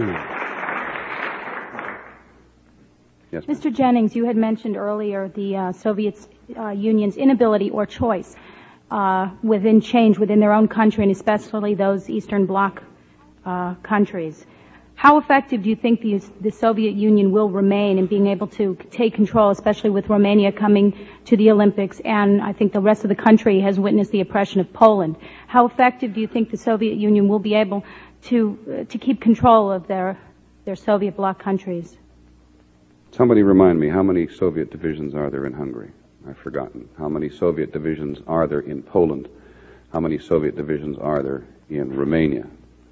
yes, Mister Jennings, you had mentioned earlier the uh, Soviet uh, Union's inability or choice Uh, within change within their own country, and especially those Eastern Bloc uh, countries. How effective do you think the, the Soviet Union will remain in being able to take control, especially with Romania coming to the Olympics, and I think the rest of the country has witnessed the oppression of Poland? How effective do you think the Soviet Union will be able to uh, to keep control of their their Soviet Bloc countries? Somebody remind me, how many Soviet divisions are there in Hungary? I've forgotten. How many Soviet divisions are there in Poland? How many Soviet divisions are there in Romania?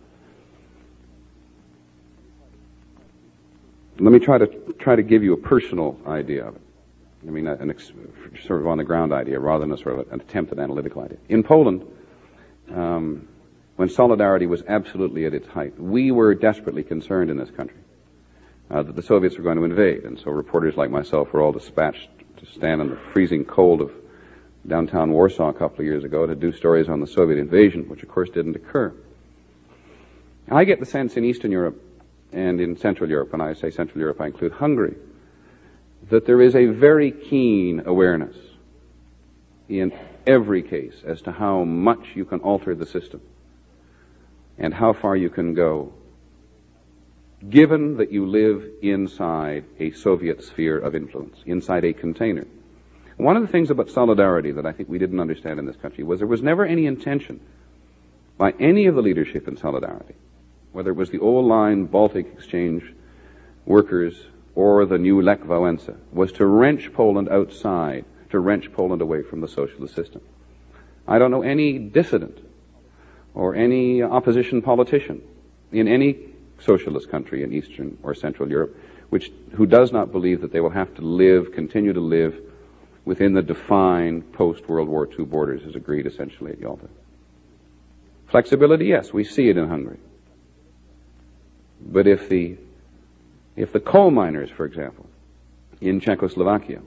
Let me try to try to give you a personal idea of it. I mean, an ex, sort of on the ground idea rather than a sort of an attempt at analytical idea. In Poland, um, when Solidarity was absolutely at its height, we were desperately concerned in this country uh, that the Soviets were going to invade. And so reporters like myself were all dispatched to stand in the freezing cold of downtown Warsaw a couple of years ago to do stories on the Soviet invasion, which of course didn't occur. I get the sense in Eastern Europe and in Central Europe, when I say Central Europe, I include Hungary, that there is a very keen awareness in every case as to how much you can alter the system and how far you can go, given that you live inside a Soviet sphere of influence, inside a container. One of the things about solidarity that I think we didn't understand in this country was there was never any intention by any of the leadership in solidarity, whether it was the old line Baltic Exchange workers or the new Lech Wałęsa, was to wrench Poland outside, to wrench Poland away from the socialist system. I don't know any dissident or any opposition politician in any socialist country in Eastern or Central Europe which who does not believe that they will have to live, continue to live within the defined post-World War Two borders as agreed essentially at Yalta. Flexibility, yes, we see it in Hungary. But if the if the coal miners, for example, in Czechoslovakia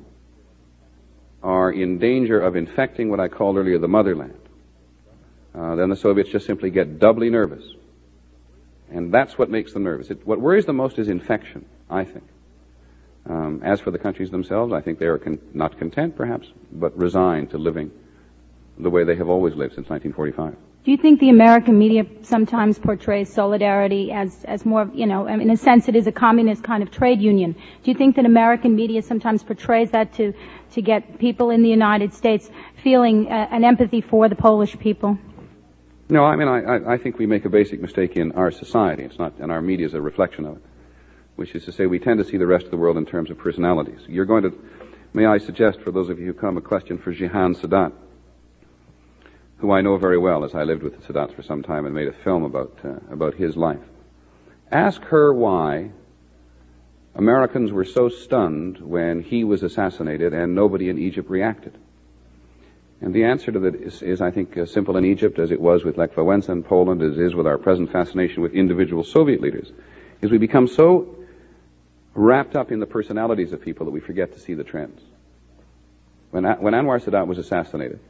are in danger of infecting what I called earlier the motherland, uh, then the Soviets just simply get doubly nervous. And that's what makes them nervous. It, what worries them most is infection, I think. Um, as for the countries themselves, I think they are con- not content, perhaps, but resigned to living the way they have always lived since nineteen forty-five. Do you think the American media sometimes portrays solidarity as, as more, you know, in a sense it is a communist kind of trade union. Do you think that American media sometimes portrays that to, to get people in the United States feeling uh, an empathy for the Polish people? No, I mean, I, I think we make a basic mistake in our society. It's not, and our media is a reflection of it, which is to say we tend to see the rest of the world in terms of personalities. You're going to, may I suggest for those of you who come, a question for Jihan Sadat, who I know very well as I lived with the Sadats for some time and made a film about, uh, about his life. Ask her why Americans were so stunned when he was assassinated and nobody in Egypt reacted. And the answer to that is, is I think, as simple in Egypt as it was with Lech Wałęsa in Poland, as it is with our present fascination with individual Soviet leaders, is we become so wrapped up in the personalities of people that we forget to see the trends. When, when Anwar Sadat was assassinated,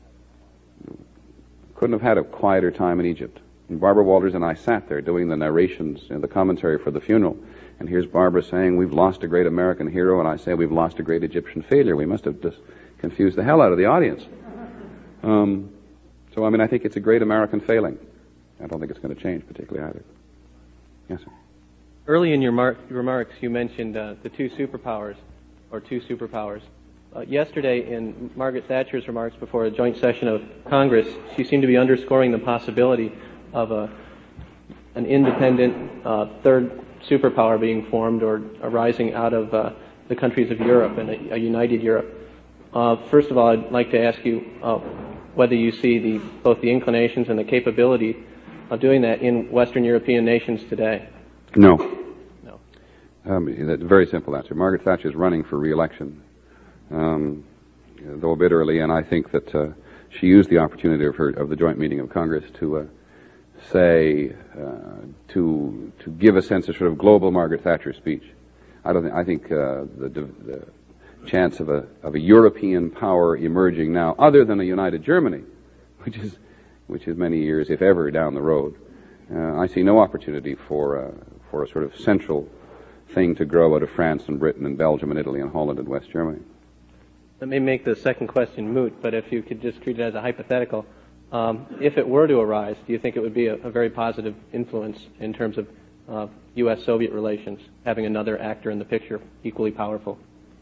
couldn't have had a quieter time in Egypt. And Barbara Walters and I sat there doing the narrations and the commentary for the funeral. And here's Barbara saying, we've lost a great American hero, and I say we've lost a great Egyptian failure. We must have just confused the hell out of the audience. Um, so, I mean, I think it's a great American failing. I don't think it's going to change particularly either. Yes, sir. Early in your mar- remarks, you mentioned uh, the two superpowers, or two superpowers. Uh, yesterday, in Margaret Thatcher's remarks before a joint session of Congress, she seemed to be underscoring the possibility of a, an independent uh, third superpower being formed or arising out of uh, the countries of Europe and a, a united Europe. Uh, first of all, I'd like to ask you uh, whether you see the, both the inclinations and the capability of doing that in Western European nations today. No. No. Um, that's a very simple answer. Margaret Thatcher is running for re-election. Um, though a bit early, and I think that uh, she used the opportunity of her of the joint meeting of Congress to uh, say uh, to to give a sense of sort of global Margaret Thatcher speech. I don't think I think uh, the, the chance of a of a European power emerging now, other than a united Germany, which is which is many years, if ever, down the road. Uh, I see no opportunity for uh, for a sort of central thing to grow out of France and Britain and Belgium and Italy and Holland and West Germany. That may make the second question moot, but if you could just treat it as a hypothetical, um, if it were to arise, do you think it would be a, a very positive influence in terms of uh, U S Soviet relations, having another actor in the picture equally powerful?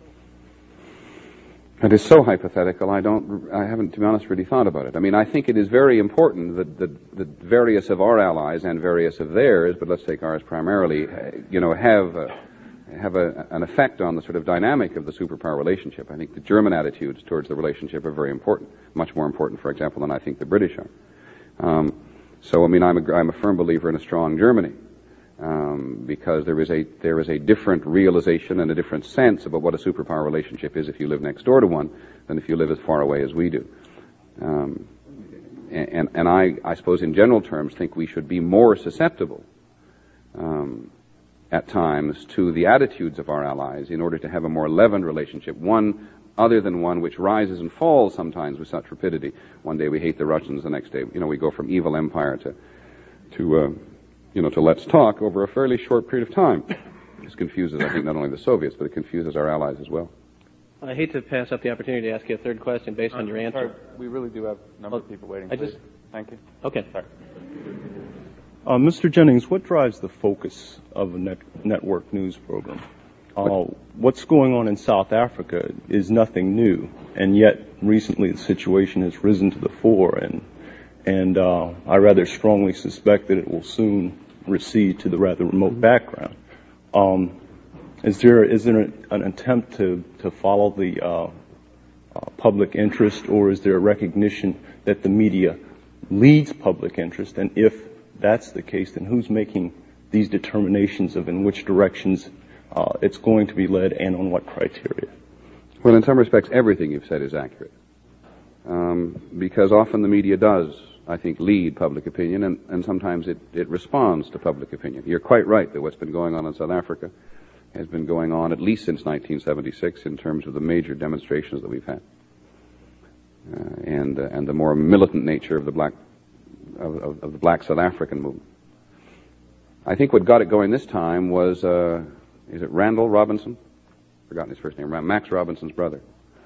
It is so hypothetical, I don't, I haven't, to be honest, really thought about it. I mean, I think it is very important that, that, that various of our allies and various of theirs, but let's take ours primarily, you know, have uh, have a, an effect on the sort of dynamic of the superpower relationship. I think the German attitudes towards the relationship are very important, much more important, for example, than I think the British are. Um, so, I mean, I'm a, I'm a firm believer in a strong Germany, um, because there is a there is a different realization and a different sense about what a superpower relationship is if you live next door to one than if you live as far away as we do. Um, and and I, I suppose in general terms think we should be more susceptible um, at times to the attitudes of our allies in order to have a more leavened relationship, one other than one which rises and falls sometimes with such rapidity. One day we hate the Russians, the next day, you know, we go from evil empire to, to, uh, you know, to let's talk over a fairly short period of time. This confuses, I think, not only the Soviets, but it confuses our allies as well. I hate to pass up the opportunity to ask you a third question based on your answer. Sorry, we really do have a number of people waiting. I just, Thank you. Okay. Sorry. Uh, Mister Jennings, what drives the focus of a net, network news program? Uh, what's going on in South Africa is nothing new, and yet recently the situation has risen to the fore, and and uh, I rather strongly suspect that it will soon recede to the rather remote background. Um, is there is there an, an attempt to to follow the uh, uh, public interest, or is there a recognition that the media leads public interest, and if that's the case, then who's making these determinations of in which directions uh, it's going to be led and on what criteria? Well, in some respects, everything you've said is accurate. Um, because often the media does, I think, lead public opinion, and, and sometimes it, it responds to public opinion. You're quite right that what's been going on in South Africa has been going on at least since nineteen seventy-six in terms of the major demonstrations that we've had. Uh, and, uh, and the more militant nature of the black Of, of, of the black South African movement. I think what got it going this time was, uh, is it Randall Robinson? Forgotten his first name. Max Robinson's brother,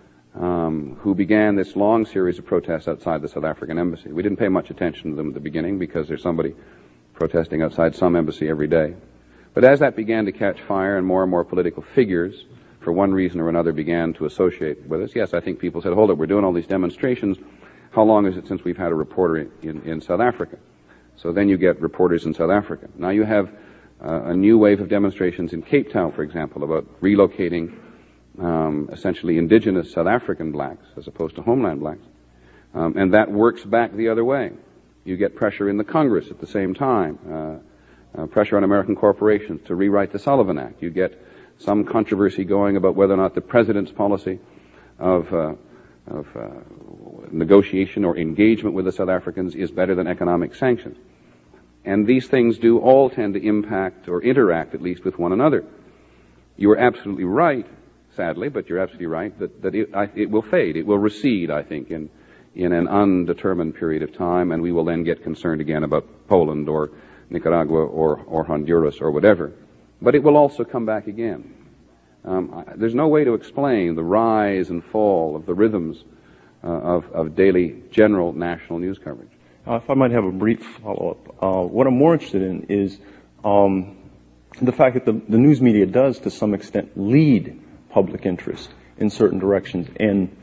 um, who began this long series of protests outside the South African embassy. We didn't pay much attention to them at the beginning because there's somebody protesting outside some embassy every day. But as that began to catch fire and more and more political figures, for one reason or another, began to associate with us, yes, I think people said, hold it, we're doing all these demonstrations. How long is it since we've had a reporter in, in, in South Africa? So then you get reporters in South Africa. Now you have uh, a new wave of demonstrations in Cape Town, for example, about relocating um, essentially indigenous South African blacks as opposed to homeland blacks. Um, and that works back the other way. You get pressure in the Congress at the same time, uh, uh, pressure on American corporations to rewrite the Sullivan Act. You get some controversy going about whether or not the president's policy of uh, of uh, negotiation or engagement with the South Africans is better than economic sanctions. And these things do all tend to impact or interact at least with one another. You are absolutely right, sadly, but you're absolutely right that, that it, I, it will fade. It will recede, I think, in, in an undetermined period of time, and we will then get concerned again about Poland or Nicaragua or, or Honduras or whatever. But it will also come back again. Um, I, there's no way to explain the rise and fall of the rhythms uh, of, of daily general national news coverage. Uh, if I might have a brief follow-up, uh, what I'm more interested in is um, the fact that the, the news media does, to some extent, lead public interest in certain directions, and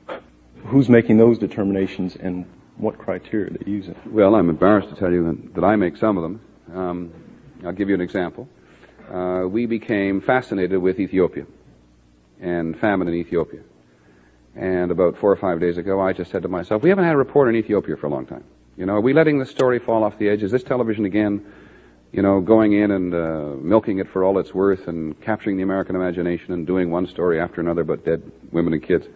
who's making those determinations and what criteria they're using. Well, I'm embarrassed to tell you that, that I make some of them. Um, I'll give you an example. Uh, we became fascinated with Ethiopia and famine in Ethiopia. And about four or five days ago, I just said to myself, we haven't had a reporter in Ethiopia for a long time. You know, are we letting the story fall off the edge? Is this television again, you know, going in and uh, milking it for all it's worth and capturing the American imagination and doing one story after another about dead women and kids?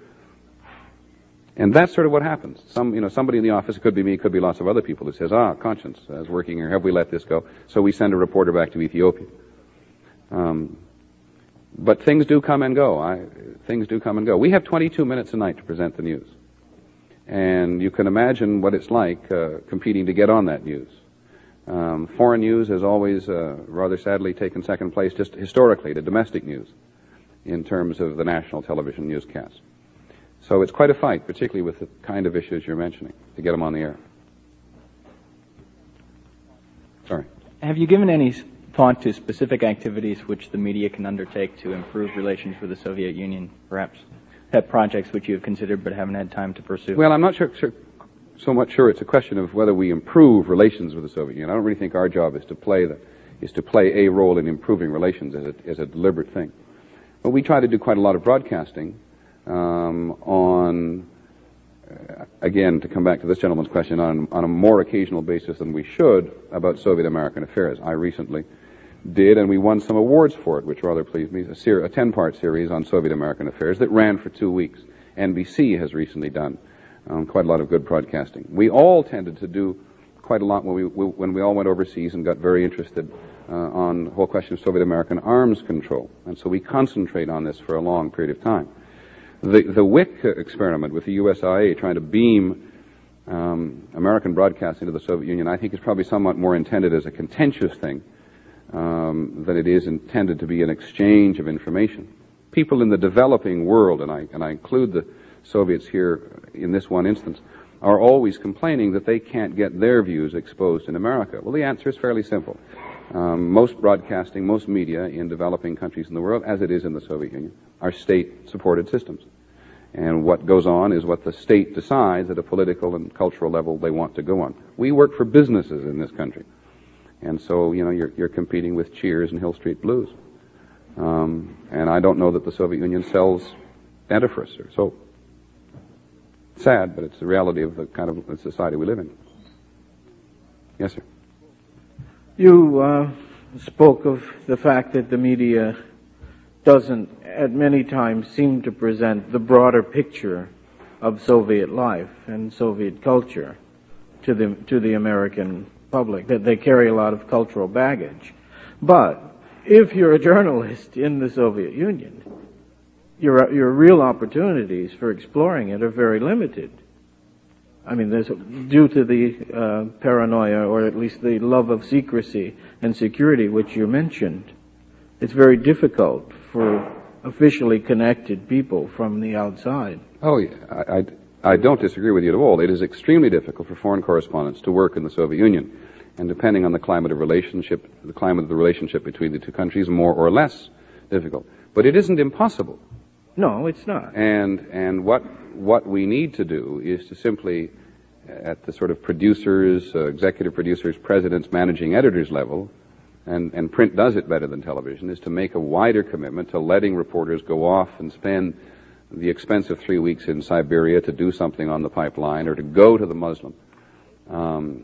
And that's sort of what happens. Some, you know, somebody in the office, it could be me, it could be lots of other people, who says, ah, conscience is working here. Have we let this go? So we send a reporter back to Ethiopia. Um, but things do come and go. I, things do come and go. We have twenty-two minutes a night to present the news. And you can imagine what it's like uh, competing to get on that news. Um, foreign news has always, uh, rather sadly, taken second place just historically to domestic news in terms of the national television newscast. So it's quite a fight, particularly with the kind of issues you're mentioning, to get them on the air. Sorry. Have you given any thought to specific activities which the media can undertake to improve relations with the Soviet Union, perhaps pet projects which you have considered but haven't had time to pursue? Well, I'm not sure, sure, so much sure it's a question of whether we improve relations with the Soviet Union. I don't really think our job is to play the, is to play a role in improving relations as a, as a deliberate thing. But we try to do quite a lot of broadcasting um, on, uh, again, to come back to this gentleman's question, on, on a more occasional basis than we should about Soviet American affairs. I recently did, and we won some awards for it, which rather pleased me, a, ser- a ten-part series on Soviet American affairs that ran for two weeks. N B C has recently done um, quite a lot of good broadcasting. We all tended to do quite a lot when we, we when we all went overseas and got very interested uh, on the whole question of Soviet American arms control. And so we concentrate on this for a long period of time. The, the W I C experiment with the U S I A trying to beam um, American broadcasting to the Soviet Union, I think is probably somewhat more intended as a contentious thing um, than it is intended to be an exchange of information. People in the developing world, and I, and I include the Soviets here in this one instance, are always complaining that they can't get their views exposed in America. Well, the answer is fairly simple. Um, most broadcasting, most media in developing countries in the world, as it is in the Soviet Union, are state-supported systems. And what goes on is what the state decides at a political and cultural level they want to go on. We work for businesses in this country. And so, you know, you're, you're competing with Cheers and Hill Street Blues. Um, and I don't know that the Soviet Union sells dentifrice or soap. Sad, but it's the reality of the kind of society we live in. Yes, sir. You uh, spoke of the fact that the media doesn't, at many times, seem to present the broader picture of Soviet life and Soviet culture to the to the American public, that they carry a lot of cultural baggage. But if you're a journalist in the Soviet Union, your your real opportunities for exploring it are very limited. I mean, there's, due to the uh, paranoia, or at least the love of secrecy and security which you mentioned, it's very difficult for officially connected people from the outside. Oh, yeah. I, I, I don't disagree with you at all. It is extremely difficult for foreign correspondents to work in the Soviet Union. And depending on the climate of relationship, the climate of the relationship between the two countries, more or less difficult. But it isn't impossible. No, it's not. And and what what we need to do is to simply, at the sort of producers, uh, executive producers, presidents, managing editors level, and, and print does it better than television, is to make a wider commitment to letting reporters go off and spend the expensive three weeks in Siberia to do something on the pipeline, or to go to the Muslim, um,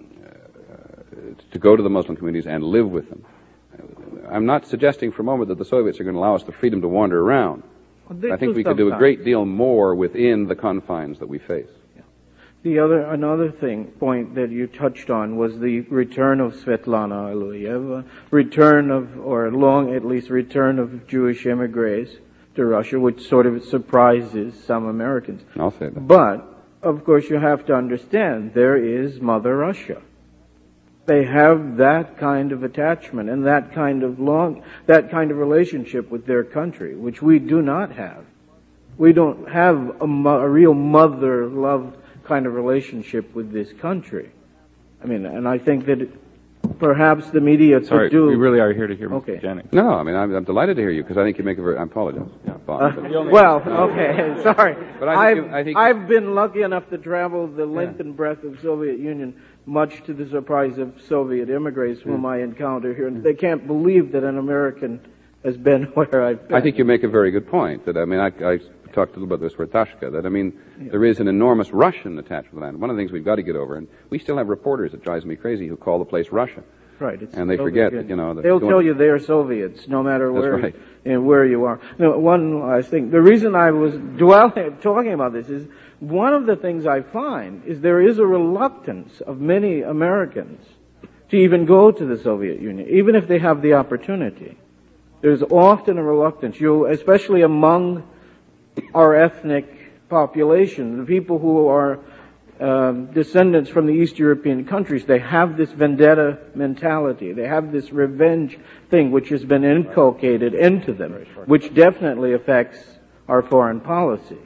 to go to the Muslim communities and live with them. I'm not suggesting for a moment that the Soviets are going to allow us the freedom to wander around. Well, I think we could do a great deal more within the confines that we face. Yeah. The other, another thing, point that you touched on was the return of Svetlana Aluyeva, return of, or long, at least return of Jewish emigres to Russia, which sort of surprises some Americans. I'll say that. But, of course, you have to understand, there is Mother Russia. They have that kind of attachment and that kind of long, that kind of relationship with their country, which we do not have. We don't have a, mo- a real mother love kind of relationship with this country. I mean, and I think that it, perhaps the media could Sorry, do. we really are here to hear okay. Mister Jennings. No, I mean, I'm, I'm delighted to hear you, because I think you make a very, I apologize. Yeah, Bob, Uh, well, okay, sorry. But I think I've, you- I think- I've been lucky enough to travel the length and breadth of Soviet Union, much to the surprise of Soviet immigrants whom I encounter here. And they can't believe that an American has been where I've been. I think you make a very good point. That I mean, I, I talked a little about this with Tashka. That I mean, yeah. There is an enormous Russian attached to the land. One of the things we've got to get over, and we still have reporters, it drives me crazy, who call the place Russia. Right. It's and they Soviet forget Union. that, you know. That They'll tell you they're Soviets, no matter That's where right. and where you are. No, one, I think, the reason I was dwelling, talking about this is, one of the things I find is there is a reluctance of many Americans to even go to the Soviet Union, even if they have the opportunity. There's often a reluctance, you, especially among our ethnic population, the people who are um, descendants from the East European countries. They have this vendetta mentality. They have this revenge thing which has been inculcated into them, which definitely affects our foreign policy.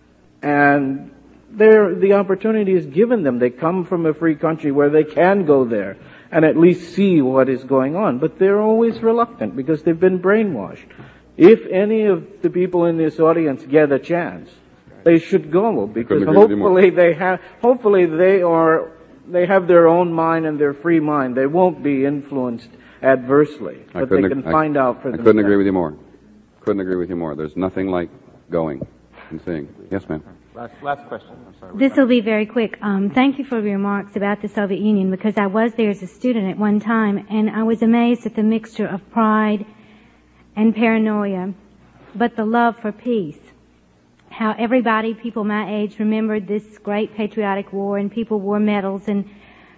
And there, the opportunity is given them. They come from a free country where they can go there and at least see what is going on. But they're always reluctant because they've been brainwashed. If any of the people in this audience get a chance, they should go, because hopefully they have, hopefully they are, they have their own mind and their free mind. They won't be influenced adversely, but they can I, find out for I themselves. I couldn't agree with you more. Couldn't agree with you more. There's nothing like going and seeing. Yes, ma'am. Last, last question. I'm sorry. This will be very quick. Um, thank you for your remarks about the Soviet Union, because I was there as a student at one time, and I was amazed at the mixture of pride and paranoia, but the love for peace. How everybody, people my age, remembered this great patriotic war, and people wore medals, and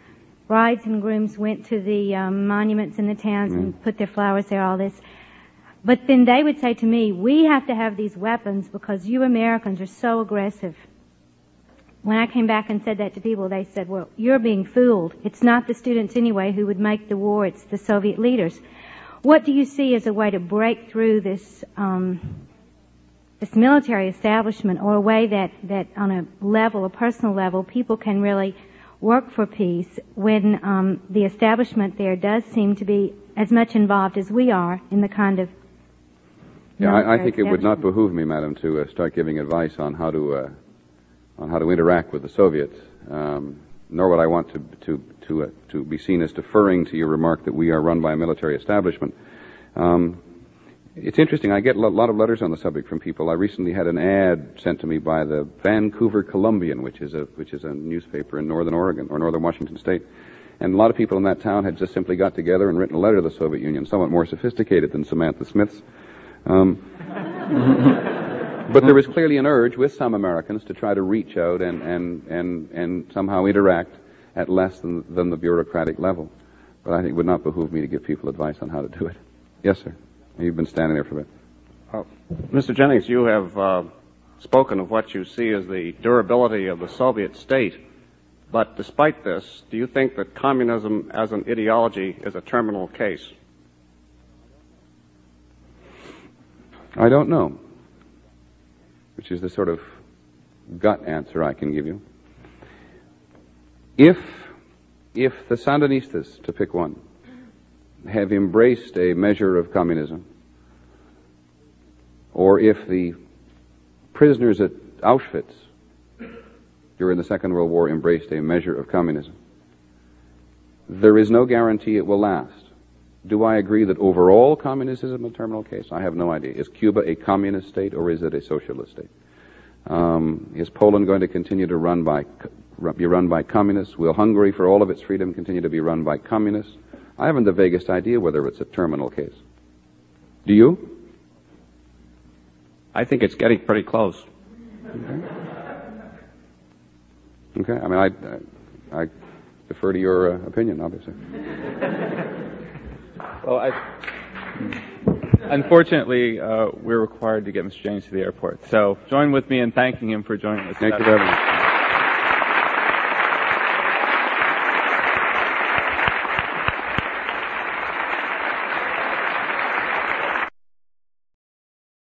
brides and grooms went to the um, monuments in the towns mm. and put their flowers there, all this. But then they would say to me, we have to have these weapons because you Americans are so aggressive. When I came back and said that to people, they said, well, you're being fooled. It's not the students anyway who would make the war, it's the Soviet leaders. What do you see as a way to break through this um, this military establishment, or a way that, that on a level, a personal level, people can really work for peace when um, the establishment there does seem to be as much involved as we are in the kind of Yeah, I, I think it would not behoove me, madam, to uh, start giving advice on how to uh, on how to interact with the Soviets. Um, nor would I want to to to uh, to be seen as deferring to your remark that we are run by a military establishment. Um, it's interesting. I get a lot of letters on the subject from people. I recently had an ad sent to me by the Vancouver Columbian, which is a which is a newspaper in northern Oregon or northern Washington State. And a lot of people in that town had just simply got together and written a letter to the Soviet Union, somewhat more sophisticated than Samantha Smith's. Um, but there was clearly an urge with some Americans to try to reach out and, and, and, and somehow interact at less than, than the bureaucratic level. But I think it would not behoove me to give people advice on how to do it. Yes, sir. You've been standing there for a bit. Uh, Mister Jennings, you have uh, spoken of what you see as the durability of the Soviet state. But despite this, do you think that communism as an ideology is a terminal case? I don't know, which is the sort of gut answer I can give you. If, if the Sandinistas, to pick one, have embraced a measure of communism, or if the prisoners at Auschwitz during the Second World War embraced a measure of communism, there is no guarantee it will last. Do I agree that overall communism is a terminal case? I have no idea. Is Cuba a communist state or is it a socialist state? Um, is Poland going to continue to run by, be run by communists? Will Hungary, for all of its freedom, continue to be run by communists? I haven't the vaguest idea whether it's a terminal case. Do you? I think it's getting pretty close. Okay. Okay. I mean, I, I defer to your uh, opinion, obviously. Well, I, unfortunately, uh, we're required to get Mister Jennings to the airport. So join with me in thanking him for joining us. Thank you very much.